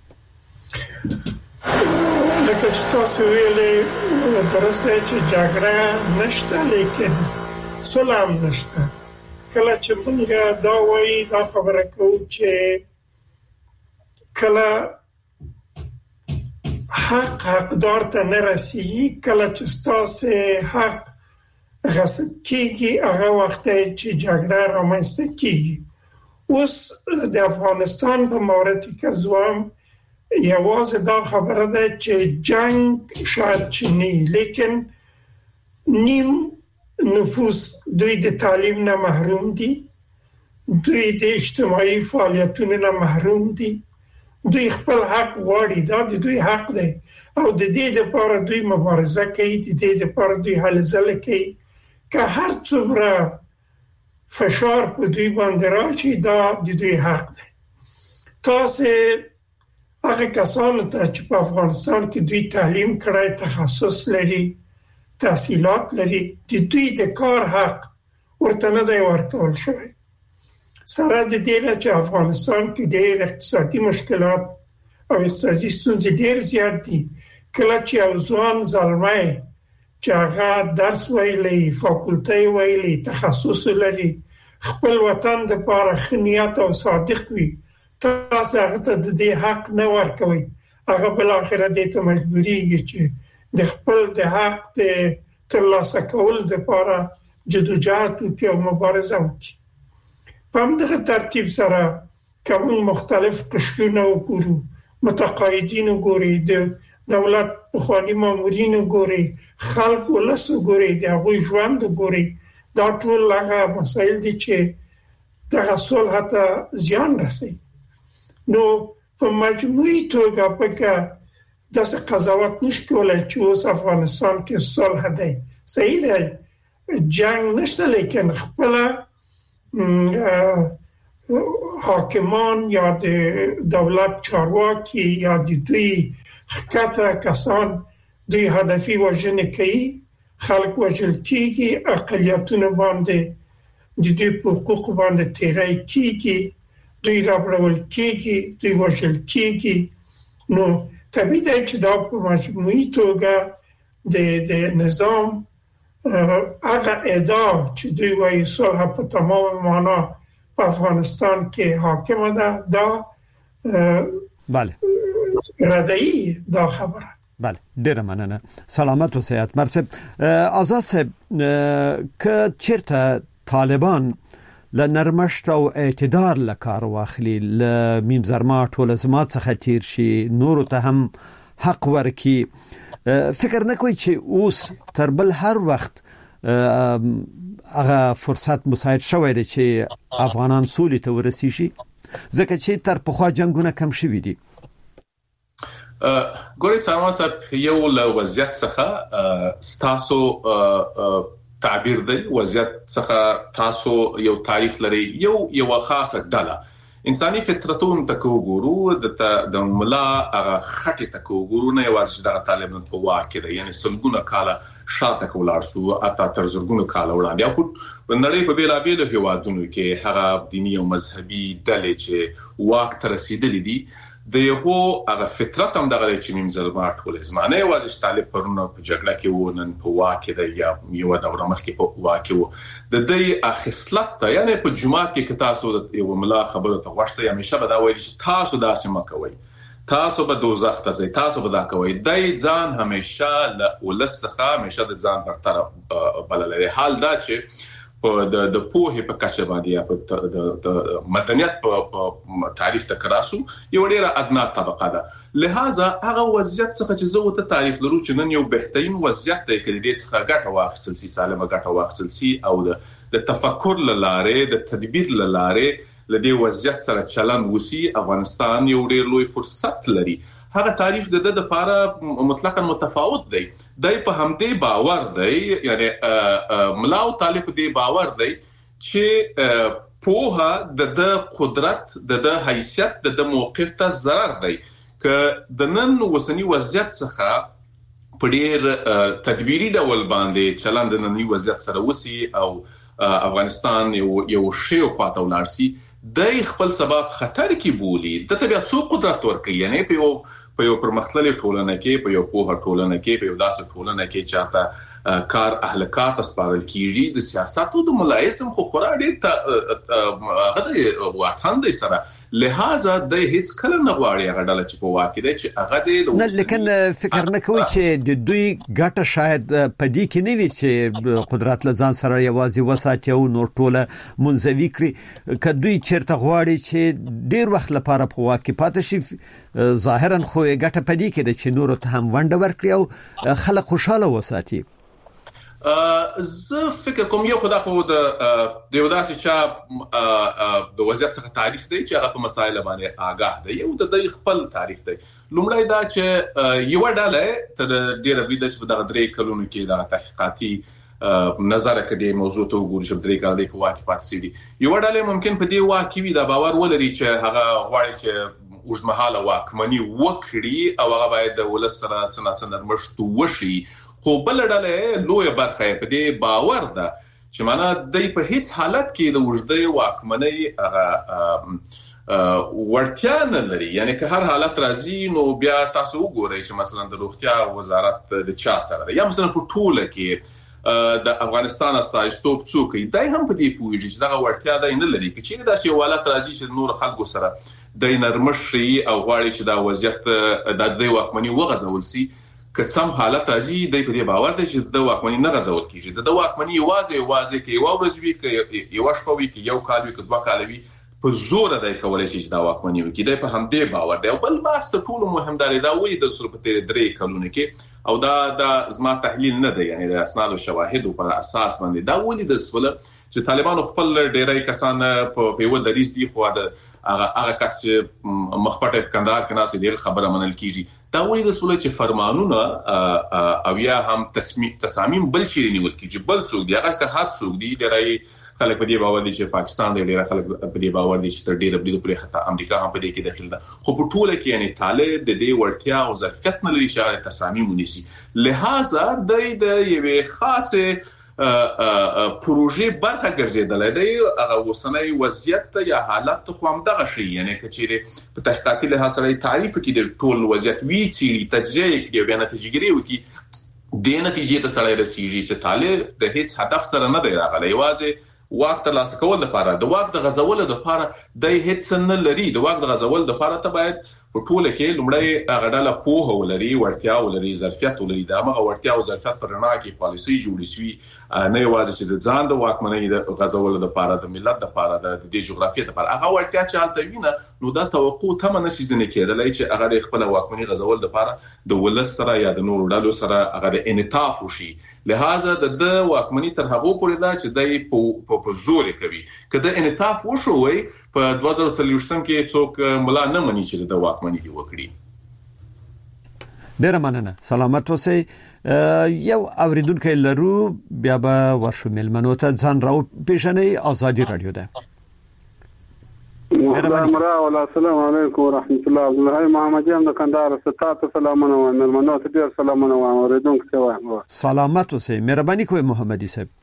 لکه چې تاسو ویلې درسته چې جګړه نشته لیکن سوله هم نشته کله چې موږ دا وایي دا خبره کوو چې کله حق حقدار ته نه رسیږي کله چې تاسو حق غصب کیږي هغه وخت چې جګړه رامنځته کیږي. اوس د افغانستان په مورد کې ځوام یوازې دا خبره ده چې جنگ شاید چنی لیکن نیم نفوس دوی د تعلیم نه محروم دي، دوی د اجتماعي فعالیتونو نه محروم دي، دوی خپل حق غواړي، دا د دوی حق دی او د دې لپاره دوی مبارزه کوي، د دې لپاره دوی هلې ځلې کوي. که هر څومره فشار په دوی باندې راشي دا د دوی حق دی. تاسو هغه کسانو ته چې په افغانستان کې دوی تعلیم کړی، تخصص لري، تحصیلات لري، د دوی د کار حق ورته نه دی ورکول شوی. سره د دې نه چې افغانستان کې ډېر اقتصادي مشکلات او اقتصادي ستونزې ډېر زیات دي، کله چې یو ځوان زلمی چې هغه درس ویلی، فاکولټۍ ویلی، تخصص لري، خپل وطن دپاره ښه نیت او صادق وي، تاسو هغه ته د دې حق نه ورکوئ. هغه بالاخره دې ته مجبوریږي چې د خپل د حق د ترلاسه کولو دپاره جدوجهد وکړي او مبارزه وکړي. په همدغه ترتیب سره که موږ مختلف قشرونه وګورو، متقاعدین وګورئ، د دولت پخواني مامورین وګورئ، خلک ولس وګورئ، د هغوی ژوند وګورئ، دا ټول هغه مسایل دي چې دغه صلح ته زیان رسوي. نو په مجموعي توګه پکې داسې قضاوت نشي کولی چې اوس افغانستان کې صلح دی. صحیح دی، جنگ نشته، لیکن خپله حاکمان یا د دولت چارواکي یا د دوی ښکته کسان دوی هدفي وژنې کوي، خلک وژل کیږي، اقلیتونه باندې د دوی په حقوقو باندې تیری کیږي، دوی رابړول کیږي، دوی وژل کیږي. نو طبیعي دی چې دا په مجموعي توګه د د نظام هغه ادعا چې دوی وایي صلح په تمام معنا په افغانستان کې حاکمه ده، دا بله ردعي دا خبره. بله، ډیره مننه. سلامت اوسئ اتمر صاحب. آزاد صاحب، که چیرته طالبان له نرمښت او اعتدال له کار واخلي، له میم زرما ټولزمات څخه تیر شي، نورو ته هم حق ورکي، فکر نه کوي چې اوس تر بل هر وخت هغه فرصت مساعد شوی دی چې افغانان سولې ته ورسیږي، ځکه چې تر پخوا جنگونه کم شوي دي؟ ګورئ سلام صاحب، یو له وضعیت څخه ستاسو تعبیر دی، وضعیت څخه تاسو یو تعریف لري، یو یو خاصه ډله انساني فطرتون ته وګورو، د ملا هغه خټه ته وګورو، نه یوازې د طالبانو په واکه ده، یعنی سلګونه کاله شاته کولار شو، اته تر زرګونه کاله وړاندې او په نړۍ په بیلابیلو هیوادونو کې هغه دینی او مذهبي ډلې چې واک ته رسیدلې دي، د یو هغه فطرت هم دغه چې میم زلما ټول زمانه یوازې طالب پرونه په جګړه کې و، نن په واکه ده، یا یو دوره مخکې په واکه و، د دې اخصلت ته یعنی په جمعه کې که تاسو یو ملا خبره ته ورسې همیشه به دا وایي چې تاسو داسې مکوئ، تاسو به دوزخ ته ځئ، تاسو به دا کوئ. دای ځان همیشه له ولس څخه همیشه د ځان برتر بللې. حال دا چې په د د پوهې په کچه باندې یا په د مدنیت په تعریف ته کراسو یو ډیره ادنا طبقه ده، لہذا هغه وضعیت څخه چې زه ته تعریف لرو چې نن یو بهترین وضعیت دی کړي دې څخه ګټه واخیستل سي، سالمه ګټه واخیستل سي او د تفکر لاره، د تدبیر لاره لدې وضعیت سره چلن وسی. افغانستان یو ډیر لوی فرصت لري. هغه تعریف د د لپاره مطلقاً متفاوت دی. دای په همدې باور دی، یعنی ملا او طالب دې باور دی چې پوها د قدرت، د حیثیت، د موقف ته ضرر دی. که د نن وسنی وضعیت څخه په ډیر تدبیری ډول باندې چلن د نننی وضعیت سره وسی او افغانستان یو یو شی خواته ولر سي، د خپل سبب خطر کې بولی د طبيعه څو قدرت ورکړي، یعنی په یو په یو پرمختللې ټولنه کې، په یو پوهه ټولنه کې، په یو داسې ټولنه کې چې هغه کار اهل کار ته سپارل کیږي د سیاست او د ملایزم خو خورا ډیر ته هغه واټن دی سره لہذا د هیڅ کله نه غواړي هغه ډله چې په واقع دی چې هغه دی نه لیکن فکر نه کوي چې د دوی ګټه شاید پدې کې نه وي چې قدرت لزان سره یوازې وساتي او نور ټوله منځوي کړي کدوې چیرته غواړي چې ډیر وخت لپاره په واقع پاتې شي ظاهرا خو ګټه پدې کې د چې نور ته هم ونډه ورکړي او خلک خوشاله وساتي. زه فکر کوم یو خدا خو د یو داسې چې د وضعیت څخه تعریف دی چې هغه په مسایل باندې آگاه دی یو د خپل تعریف دی. لومړی دا چې یو ډله تر ډیره بریده چې په دغه درې کلونو کې د تحقیقاتي نظر کړي موضوع ته وګورئ چې درې کال د واقع پاتې دي یو ډله ممکن په دې واقع وي دا باور ولري چې هغه غواړي چې اوږدمهاله واکمني وکړي او هغه باید د ولس سره څنګه نرمښت وشي خو بل ډله لوی برخه په دې باور ده چې معنا د په هیڅ حالت کې د وجدي واکمنۍ ورتیا نه لري یعنی که هر حالت راځي نو بیا تاسو وګورئ چې مثلا د روغتیا وزارت د چا سره ده یا مثلا په ټوله کې د افغانستان استازیتوب څوک دی هم په دې پوهیږي چې دا ورتیا ده نه لري چې دا شی حالت راځي چې نور خلکو سره د نرمشي او غواړي چې دا وضعیت د دې واکمنۍ وغځول سي که سم حالت راځي د په دې باور دی چې د واکمنۍ نه غځول کیږي د واکمنۍ یوازې یوازې کې یو ورځ وی کې یو شپه وی کې یو کال وی کې دوه کال وی په زور دی کولای شي چې دا واکمنۍ وکړي د په هم دې باور دی او بل باس ته ټول مهم دی دا وی د سر په تیر درې کلونه کې او دا د زما تحلیل نه دی یعنی د اسناد او شواهد پر اساس باندې دا ولې د سوله چې طالبانو خپل ډیرای کسان په پیو د ریس دی خو د هغه هغه کس مخپټه کندهار کې ناسې دی خبره منل کیږي دا ولې د سوله چې فرمانونه او یا هم تصمیم تصامیم بل شي نیول کیږي بل څوک دی هغه که هر څوک دی ډیرای خلک په دې باور دي چې پاکستان دی ډیر خلک په دې باور دي چې تر ډیره بلی د پرې حتی امریکا هم په دې کې داخل ده خو په ټوله کې یعنی طالب د دې ورتیا او ظرفیت نه لري چې تصامیم ونیسي لہذا د دې یوې خاصه پروژې برخه ګرځیدل دی هغه وسنۍ وضعیت یا حالت خو هم دغه شی یعنی کچېره په تحقیقاتي لحاظ سره تعریف کې د ټول وضعیت وی چې تجزیه کې بیا نتیجګری وکي د نتیجې ته سره رسیږي چې طالب د هیڅ هدف سره نه دی راغلی یوازې واک ترلاسه کول لپاره د واک د غزول لپاره د هیڅ نه لري د واک د غزول لپاره ته باید په ټوله کې لومړی هغه ډله پوهه ولري ورتیا ولري ظرفیت ولري دا هغه ورتیا او ظرفیت پر رڼا کې پالیسي جوړې شي نه یوازې چې د ځان د واکمنۍ د غزول لپاره د ملت لپاره د دې جغرافیې لپاره هغه ورتیا چې حالت وینه نو دا توقع تم نه شي ځنه کېدلای چې هغه خپل واکمنۍ غزول لپاره د ولس سره یا د نورو ډلو سره هغه د انعطاف وشي لہذا د واکمنۍ تر هغه پورې دا چې د په زور کوي کله انعطاف وشوي په دوه زره څلوېښتم کې څوک ملا نه مني چې د واکمنۍ دی وکړي ډیر مننه سلامت اوسئ یو اوریدونکو لرو بیا به ورشو ملمنو ته ځان راو پیژنې ازادي رادیو ده السلام علیکم ورحمت الله الله محمد یم د کندهار ستاسو سلامونه و ملمنو ته ډیر سلامونه و اوریدونکو ته وایم سلامت اوسئ مهرباني کوئ محمدي صاحب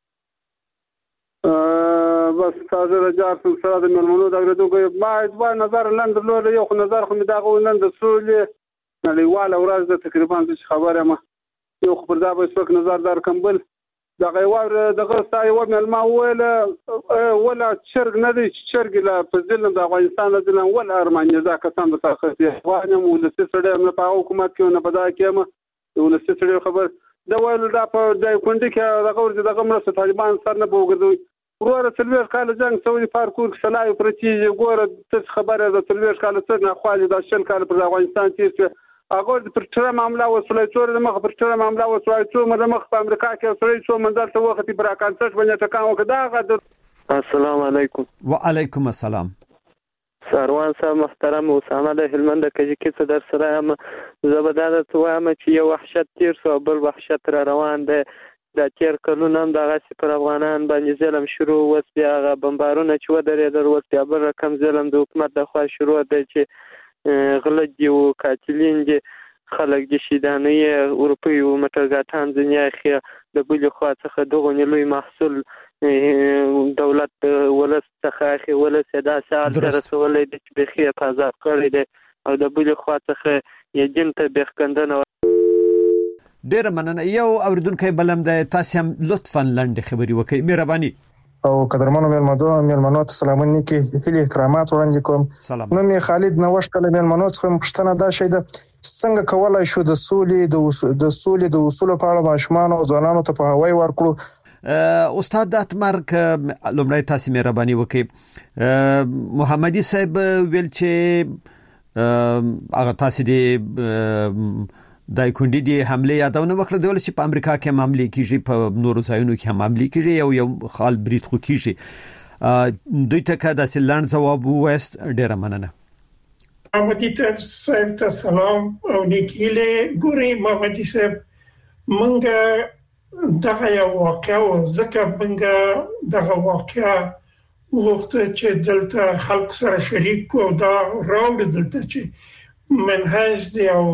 بس تاسو راځه سره د ملمنو د اوریدونکو ما ځوان نظر لاند لور یو نظر خو می داغه لاند سولې نړیواله ورځ د تقریبا څه خبره ما یو خبر دا به څوک نظر دار کمبل دا غوار دغه ستای و مل ما ولا ولا شرق نه دي شرق لا په ځلم د افغانستان د ځلم ولا ارمانیا دا کسان د تاخیر وانم ولست سره نه په حکومت کې نه بدا کېم ولست سره خبر دا ویل دا په د کونډه کې دغه ورځ دغه مرسته طالبان سره نه بوګدوي ورور څلور کال جنگ سعودي پارکور سلای پرچی ګوره څه خبره ده څلور کال څه نه خالي دا شل کال پر افغانستان چې هغه پر تر معاملې وسولای څور د مخ پر تر معاملې وسولای څو مده مخ په امریکا کې وسولای څو منځل ته وخت پر کانسرت باندې ټکان وکړه دا السلام علیکم وعلیکم السلام سروان صاحب محترم اسامه د هلمند کې چې در سره هم زبردست وایم چې یو وحشت تیر سو بل وحشت را روان ده د تیر کلونه هم دغه پر افغانان باندې ظلم شروع وس بیا غ بمبارونه چې ودرېدل وس بیا بل رقم ظلم د حکومت د خوا شروع دی چې غلط دی او قاتلین دي خلک د شیدانې اروپای او مټرګاتان ځنیا خي د بل خوا څخه دغه لوی محصول دولت ولس څخه خي ولس دا سال تر رسولې د بخي په ځاب کړی دی او د بل خوا څخه یجن ته بخکندنه ډیر مننه. یو اوریدونکو بلم د تاسو هم لطفاً لاندې خبري وکړئ مهرباني. او قدرمنو ملمدو ملمنو ته سلامونه کې هلي کرامات وړاندې کوم. نو می خالد نوښت کله ملمنو څخه پښتنه دا شي د څنګه کولای شو د سولې د سولې د اصول په اړه ماشومان او ځوانانو ته په هوای ورکړو. استاد اتمرک لومړی تاسو مهرباني وکړئ. محمدي صاحب ویل چې هغه تاسو دی دای کونډې دی حمله یادونه وکړه د ولسی په امریکا کې معاملې کیږي په نورو ځایونو کې معاملې کیږي یو یو خال بریټ خو کیږي دوی ته کا د سلان جواب وست ډیر مننه. محمدي صاحب ته سلام او نیکیله ګوري. محمدي صاحب مونږه دغه یو واقعا ځکه مونږه دغه واقعا وغوښته چې دلته خلک سره شریک کو دا راوړل دلته چې منهج دی او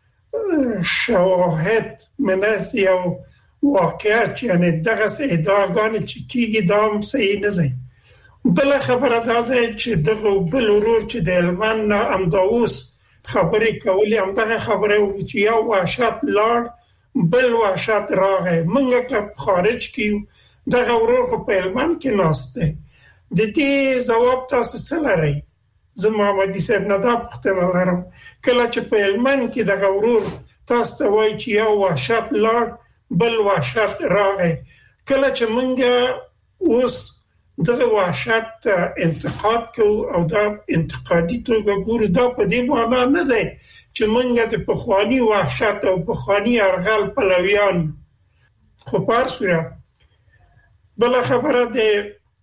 شواهد مناس یو واقعیت یعنی دغه ادعاګانې چې کیږي دا هم صحیح نه دی. بل خبره دا ده چې دغه بل ورور چې د المان امداوس خبرې کولې هم دغه خبره و چې یو وحشت لاړ بل وحشت راغی. منګه که خارج کیو دغه ورور په المان کې ناشته د دې جواب تاسو څه لرئ؟ زه محمدي صاحب نه دا پوښتنه لرم کله چې په المان کې دغه ورور تاسو ته وایي چې یو وحشت لاړ بل وحشت راغی کله چې مونږ اوس دغه وحشت انتقاد کوو او دا انتقادي توګه ګورو دا په دې معنا نه دی چې مونږ د پخوانی وحشت او پخوانی ارغل پلویان خو پر صورت بل خبره ده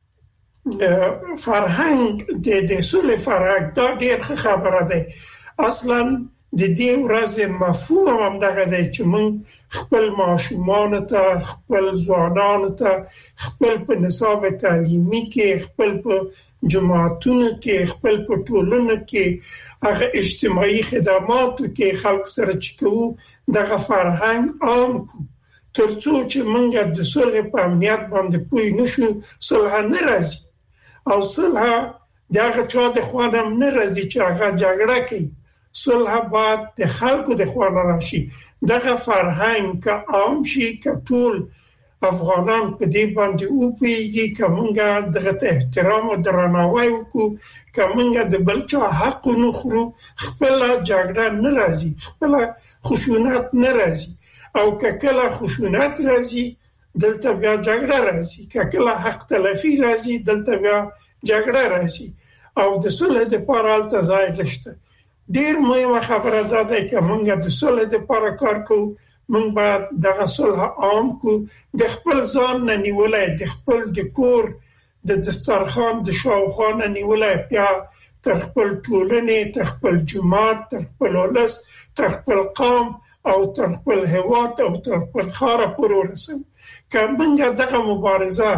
فرهنګ د د سولې فرهنګ دا ډېر خبره ده. اصلا د دې ورځې مفهوم هم دغه دی چې موږ خپل ماشومان ته خپل ځوانان ته خپل په نصاب تعلیمي کې خپل په جماعتونو کې خپل په ټولنو کې هغه اجتماعي خدماتو کې خلک سره چې کوو دغه فرهنګ عام کو ترڅو چې موږ د صلح په امنیت باندې پوه نشو صلح نه راځي او صلح دغه چا د خوانم نه راځي چې هغه جګړه کوي. صلح باید د خلکو د خوانه راشي. دغه فرهنګ که عام شي که ټول افغانان په دې باندې وپوهیږي که موږ دغه ته احترام او درناوی وکړو که موږ د بل چا حق نه خورو خپله جګړه نه راځي خپله خشونت نه راځي او که کله خشونت راځي دلته بیا جګړه راځي که کله حق تلفي راځي دلته بیا جګړه راځي او د صلح لپاره هلته ځای نشته. ډېر مهمه خبره دا ده که موږ د صلح لپاره کار کوو موږ باید دغه صلح عام کو د خپل ځان نه نیولای د خپل د کور د دسترخوان د شاوخوا نه نیولای بیا تر خپل ټولنې تر خپل جماعت تر خپل ولس تر خپل قوم او تر خپل هیواد او تر خپل خاره پورې ورسوو. که موږ دغه مبارزه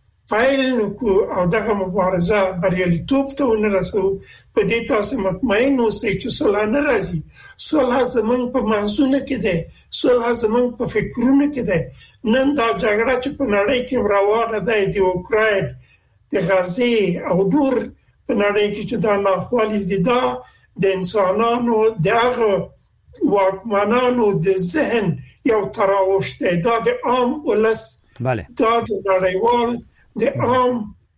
پیل نکو او دغه مبارزه بریالیتوب ته ونرسوو په دې تاسو مطمئن اوسئ چې صلح نه راځي. صلح زموږ په مغزونو کې ده صلح زموږ په فکرونو کې ده. نن دا جګړه چې په نړۍ کې روانه ده د اوکراین د غزې او نور په نړۍ کې چې دا ناخوالې دي دا د انسانانو دغه واکمنانو د ذهن یو تراوش دی. دا د عام ولس بله دا د نړیوال د عام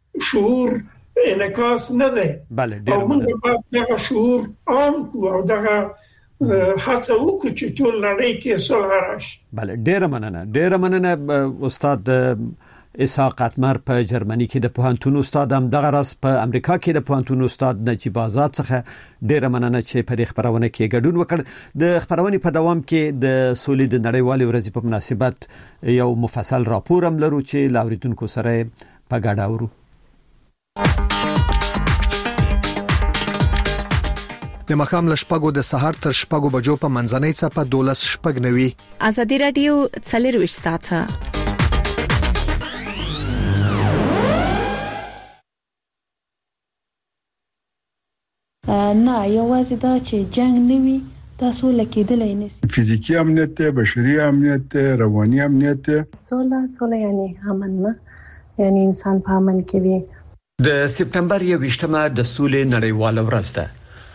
شعور انعکاس نه دی. بله او موږ باید دغه شعور عام کو او دغه هڅه وکړو چې ټول نړۍ کې صلح راشي. بله ډیره مننه ډیره مننه استاد اسحاق اتمر په جرمني کې د پوهنتون استاد هم دغه راس په امریکا کې د پوهنتون استاد نجیب آزاد څخه ډیره مننه چې په دې خبرونه کې ګډون وکړ. د خبرونې په دوام کې د سولې د نړیوالې ورځې په مناسبت یو مفصل راپور هم لرو چې لاوریدونکو سره په ګډه اورو. د مخام لشپګو د سحر تر شپګو بجو په منځنۍ څپه دولس شپګ نوي ازادي رادیو څلرويش ساعته نه یوازې دا چې جنگ نوي تاسو لکېدلای نشي. فزیکی امنیت ته بشري امنیت ته رواني امنیت ته سوله سوله یعنی امن نه یعنی انسان په امن کې وي. د سپتمبر یوویشتمه د سولې نړیواله ورځ ده.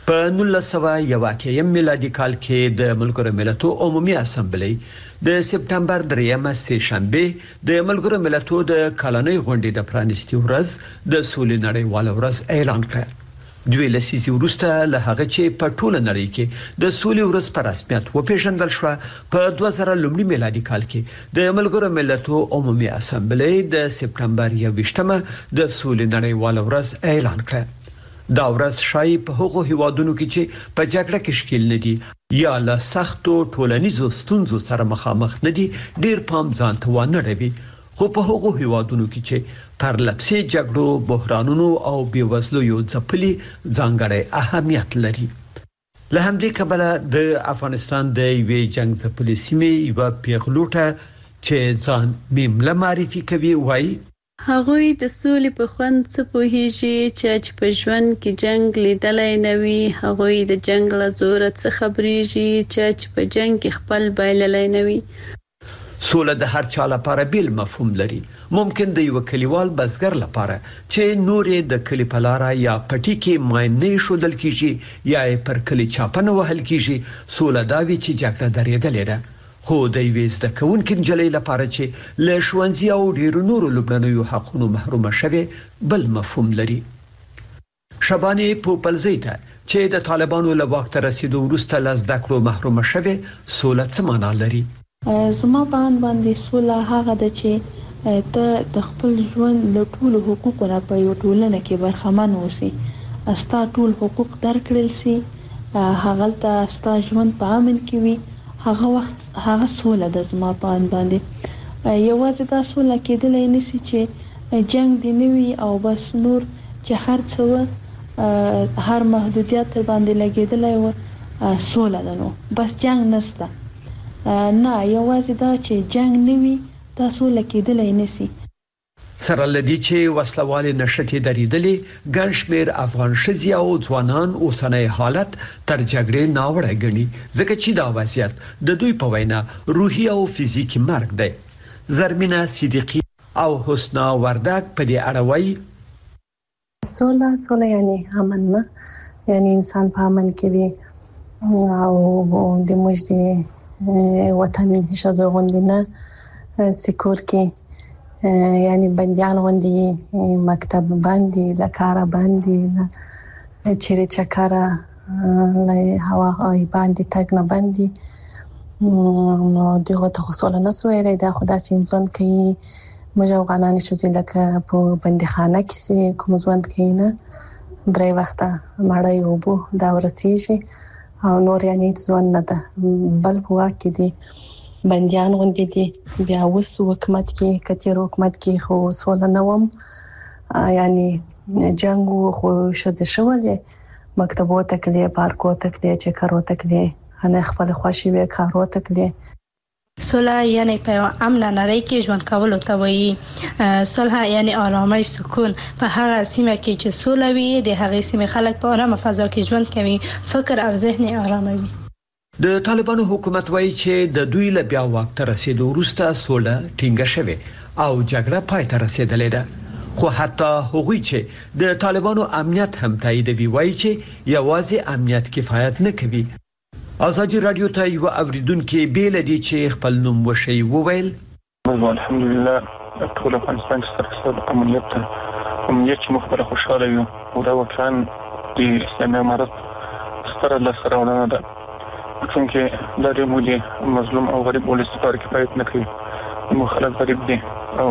په نولس سوه یو اتیا میلادي کال کې د ملګرو ملتونو عمومي اسامبلې د سپټمبر دریمه سه شنبه د ملګرو ملتونو د کلنۍ غونډې د پرانیستي ورځ د سولې نړیواله ورځ اعلان کړ. دوی لسیزې وروسته له هغه چې په ټوله نړۍ کې د سولې ورځ په رسمیت وپیژندل شو، په دوه زره لومړي میلادي کال کې د ملګرو ملتونو عمومي اسامبلې د سپټمبر یوویشتمه د سولې نړیواله ورځ اعلان کړ. دا ورځ شای په هغو هیوادونو کې چې په جګړه کې شکیل نه دي یا له سختو ټولنیزو ستونزو سره مخامخ نه دي ډیر پام ځان ته ونه اړوي، خو په هغو هیوادونو کې چې پر لپسې جګړو، بحرانونو او بیوزلو یو ځپلي ځانګړی اهمیت لري. له همدې کبله د افغانستان د یوې جنگ ځپلې سیمې یو پیغلوټه چې ځان میمله معرفي کوي وایي هغوی د سولې په خوند څه پوهیږي چې په ژوند کې جنگ لیدلای نه وي. هغوی د جنگ له زوره څه خبرېږي چې په جنگ کې خپل بایللای نه وي. سوله د هر چا لپاره بیل مفهوم لري. ممکن د یو کلیوال بزګر لپاره چې نورې د کلی په لار یا پټي کې ماینې شودل کیږي یا پر کلی چاپنه وهل کیږي، سوله دا وی چې جګړه درېدلې ده. خو د یوې زده کوونکې نجلۍ لپاره چې له ښوونځي او ډیرو نورو لومړنیو حقونو محرومه شوې بل مفهوم لري. شبانه پوپلزی ته چې د طالبانو له واک ته رسیدو وروسته له زده کړو محرومه شوې، سوله څه معنا لري؟ زما په اند باندې سوله هغه ده چې ته د خپل ژوند له ټولو حقوقو نه په یو ټولنه کې برخمن اوسې، استا ټول حقوق درکړل سي، هغه ته استا ژوند په امن کې وي. هغه وخت هغه سوله د زما په اند باندې یوازې دا سوله کېدلای نشي چې جنگ دی نوي او بس نور چې هر څه هر محدودیت تر باندې لګیدلای و سوله ده، نو بس جنگ نشته. نه، یوازې دا چې جنگ نوي دا سوله کېدلای نشي. سره لدی چې وسلوال نشټي درېدلې ګڼ شمېر افغان ښځې او ځوانان اوسنۍ حالت تر جګړې ناوړه ګڼي، ځکه چې دا وضعیت د دوی په وینا روحي او فزیکي مرګ دی. زرمینه صدیقی او حسنا وردک په دې اړه وایي سوله سوله یعنی امن نه، یعنی انسان په امن کې وي او د موږ د وطن هیڅ ځوغندنه سکور کې یعنی بندیان غوندي مکتب باندې لکاره باندې چیرې چکره لای هوا هاي باندې تګ نه باندې نو دغه تخصصونه نسوي دا خدای سینځون کوي. موږ افغانان شو لکه په بندخانه کې سي کوم ځوند کینه درې وخته مړای وبو دا ورسیږي او نور یعنی ځوان نه ده بل هوا کې دي بندیان غوندي دي. بیا اوس حکومت کې کتیر حکومت کې خو سوله نه وم، یعنی جنگ خو شته شولې مکتبو تکلیه پارکو تکلیه چې کارو تکلیه انا خپل خوشي وې کارو تکلیه. صلح یعنی په امن نړۍ کې ژوند کول ته وایي. صلح یعنی آرامش، سکون. په هغه سیمه کې چې صلح وي د هغه سیمه خلک په آرامه فضا کې ژوند کوي، فکر او ذهن آرام وي. د طالبانو حکومت وایي چې د دوی له بیا واک ته رسیدو وروسته سوله ټینګه شوه او جګړه پای ته رسیدلې ده. خو حتی هغوی چې د طالبانو امنیت هم تاییدوي وایي چې یوازې امنیت کفایت نه کوي. ازادي رادیو ته یو اوریدونکو بیل دي چې خپل نوم وشي وویل الحمدلله ټول افغانستان ستاسو امنیت امنیت مخبره خوشاله یو او دا وطن د اسلامي امارت ستره لسرونه ده، څنګه د دې مودي مظلوم او غریب ولې ستاره کفایت نه کوي. مو خلک غریب دي او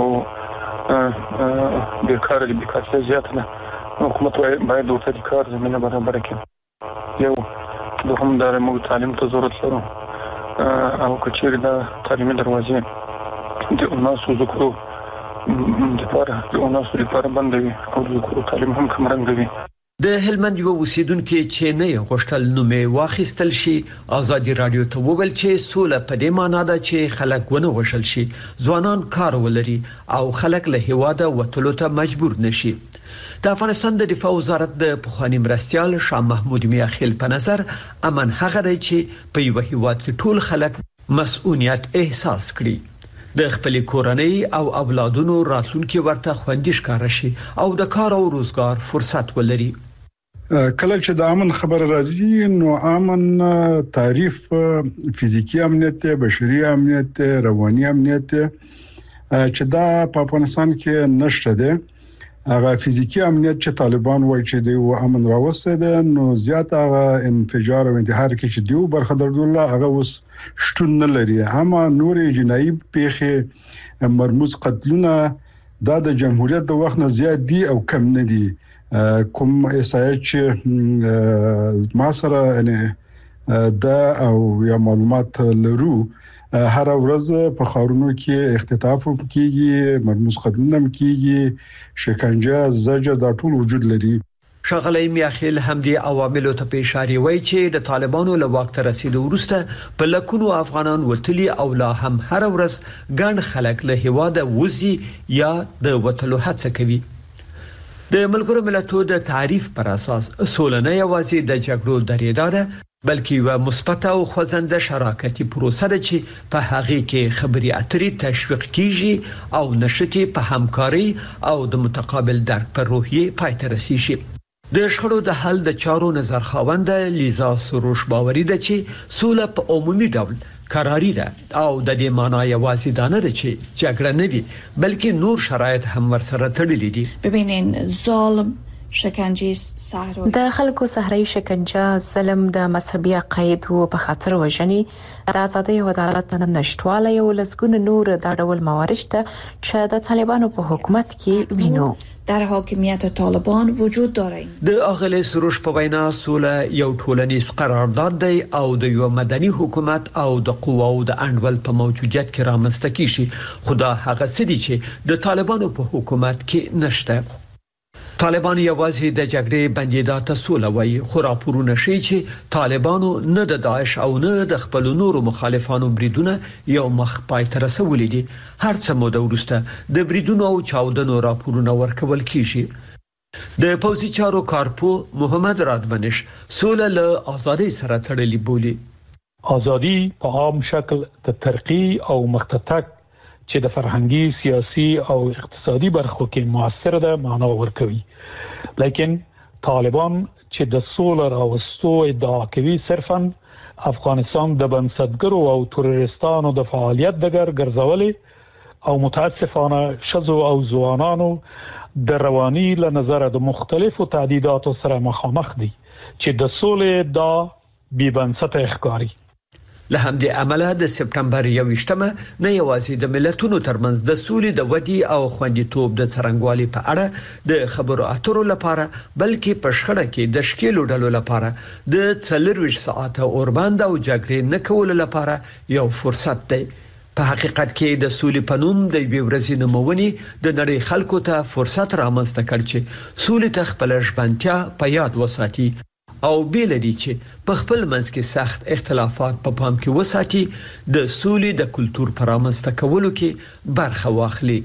بیکار دي، بیکاري زیات نه. حکومت باید ورته د کار زمينه برابر کړي. یو دوهم دا موږ تعلیم ته ضرورت لرو او کچېر دا تعلیمي دروازې د اوناسو ذکرو د لپاره د اوناسو لپاره بندوي او د ذکرو تعلیم هم کمرنګوي. د هلمند یو اوسیدونکو چې نه غوښتل نومې واخیستل شي ازادي رادیو ته وویل چې سوله په دې معنی ده چې خلک ونه وشل شي، ځوانان کار ولري او خلک له هواده وټلو ته مجبور نشي. د افغانستان د دفاع وزارت د پخوانی مرستيال شاه محمود میاخیل په نظر امن هغه دی چې په یو هیواد کې ټول خلک مسؤلیت احساس کړي، د خپل کورنۍ او اولادونو راتلونکي ورته خوندې ښکار شي او د کار او روزګار فرصت ولري. کله چې د امن خبر راځي نو امن تعریف فزیکی امنیت ته، بشري امنیت ته، رواني امنیت ته چې دا په افغانستان کې نشته ده. هغه فزیکی امنیت چې طالبان وایي چې د امن راوسته ده نو زیات هغه انفجار او انتحار کې چې دیو برخه درلوده هغه اوس شتون نه لري. هم نور جنایي پیښې مرموز قتلونه دا د جمهوریت د وخت نه زیات دي او کم نه دي. کوم اسایت چې ما سره یعنی دا او یا معلومات لرو هر ورځ په خارونو کې اختطاف کیږي، مرموز قتلونه کیږي، شکنجه، زجر دا ټول وجود لري. شغله میاخیل همدی عوامل ته په اشاره وایي چې د طالبانو له وخت رسیدو وروسته په لکونو افغانان وتلی او لا هم هر ورځ ګڼ خلک له هواده وزي یا د وتلو هڅه کوي. د ملګرو ملتونو د تعریف پر اساس سولنه یوازې د جګړو درېدا ده بلکې یو مثبت او خوځنده شراکتي پروسه ده چې په هغه کې خبري اترې تشویق کیږي او نشته په همکاري او د متقابل درک پر روحیه پای ته رسیږي. د شخړو د حل د چارو نظر خاوند لیزا سروش باوري ده چې سوله په عمومي ډول قراری ده او د دې معنی یوازې دانه ده چې جګړه نه وي بلکې نور شرایط هم ورسره تړلي دي. ببینین ظالم شکنجه صحرا د خلکو صحرایي شکنجه، ظلم د مذهبي عقایدو په خاطر وژني، د ازادۍ او عدالت نشټواله یو لسګون نور د ډول موارد ته چې د طالبانو په حکومت کې وینو در حاکمیت طالبان وجود داره. د اغلی سروش په وینا سوله یو ټولنیز قرارداد دی او د یو مدني حکومت او د قواو د انډول په موجودیت کې رامنځته کیږي. خدا هغه سدي چې د طالبانو په حکومت کې نشته. طالبان یوازې د جګړې بندیدا ته سوله وایي، خو راپورونه ښیي چې طالبانو نه د داعش او نه د خپل نورو مخالفانو بریدونه یو مخ پای ته رسولي دي. هر څه مو د ورسته د بریدونو او چاودنو راپورونه ورکول کیږي. د پوځي چارو کارپو محمد رادونش سوله له ازادۍ سره تړلې بولي. ازادي په عام شکل د ترقی او مختتک چې د فرهنګي، سیاسي او اقتصادي برخو کې موثر ده معنا ورکوي. لیکن طالبان چې د سولر او سو ادعا کوي صرفاً افغانستان د بنسټګرو او تروریستانو د فعالیت دګر ګرځولې او متاسفانه شذو او ځوانانو د رواني له نظر د مختلفو تعدیداتو سره مخامخ دي چې د سولې دا بي بنسټه ښکاري. له همدې عمله د سپټمبر یوویشتمه نه یوازې د ملتونو ترمنځ د سولې د ودی او خوندیتوب د څرنګوالي په اړه د خبرو اترو لپاره بلکې په شخړه کې د شکیلو ډلو لپاره د څلرویشت ساعته اوربند او جګړې نه کول لپاره یو فرصت دی. په حقیقت کې د سولې په نوم د یوې ورځې نومونې د نړۍ خلکو ته فرصت رامنځته کړ چې سولې ته خپل ژبنتیا په یاد وساتي او بیل دي چې په خپل منځ کې سخت اختلافات په پام کې وساتي د سولې د کلچر پرامسته کولو کې برخه واخلي.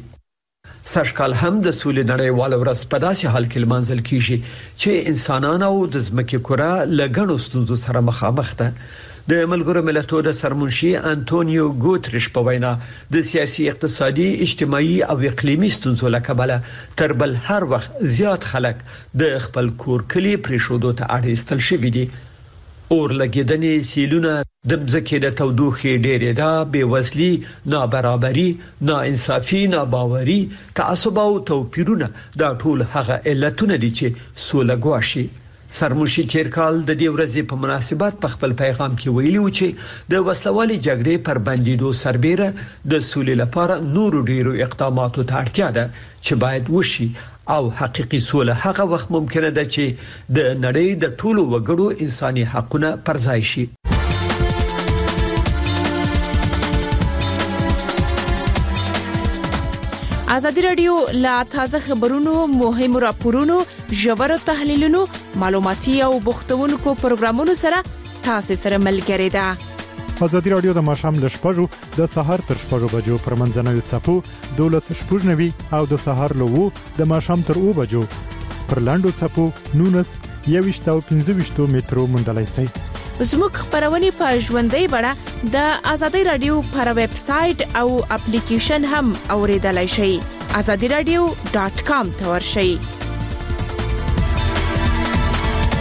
سرکال هم د سولې نړیوال ورځ په داسې حال کې لمانځل کیږي چې انسانان او د ځمکې کره لګڼو ستونزو سره مخامخ ده. د ملګرو ملتونو د سرمنشي انټونیو ګوتریش په وینا د سیاسي، اقتصادي، اجتماعي او اقلیمي ستونزو لکبله تر بل هر وخت زیات خلک د خپل کور کلی پریښودو ته اړ ایستل شوي دي. اور لګیدنې، سیلونه، د مځکې د تودوخې ډېرېدا، بېوزلي، نابرابري، ناانصافي، ناباوري، تعصب او توپیرونه دا ټول هغه علتونه دي چې سوله ګواښي. سرمنشي تیرکال د دې ورځې په مناسبت په خپل پیغام کې ویلي و چې د وسلوالي جګړې پر بندیدو سربېره د سولې لپاره نور ډیرو اقداماتو ته اړتیا ده چې باید وشي او حقيقي سوله هغه وخت ممکنه ده چې د نړۍ د ټولو وګړو انساني حقوقونه پرځای شي. ازادي رادیو لا تازه خبرونو، مهم راپورونو، ژور تحلیلونو، معلوماتي او بوختونکو پروګرامونو سره تاسو سره ملګری ده. ازادي رادیو د ماشام ل شپږو د سحر تر شپږو بجو پر منځنوي چپو دولس شپږنوي او د سحر له وو د ماشام تر او بجو پر لاندو چپو نونس یويشت او پنځه مترو مندلای سي. زموږ خبرونه په ژوندۍ بڼه د ازادي رادیو پر ویب سټ او اپلیکیشن هم اوریدلای شئ. azadi radio dot com ته ورشئ.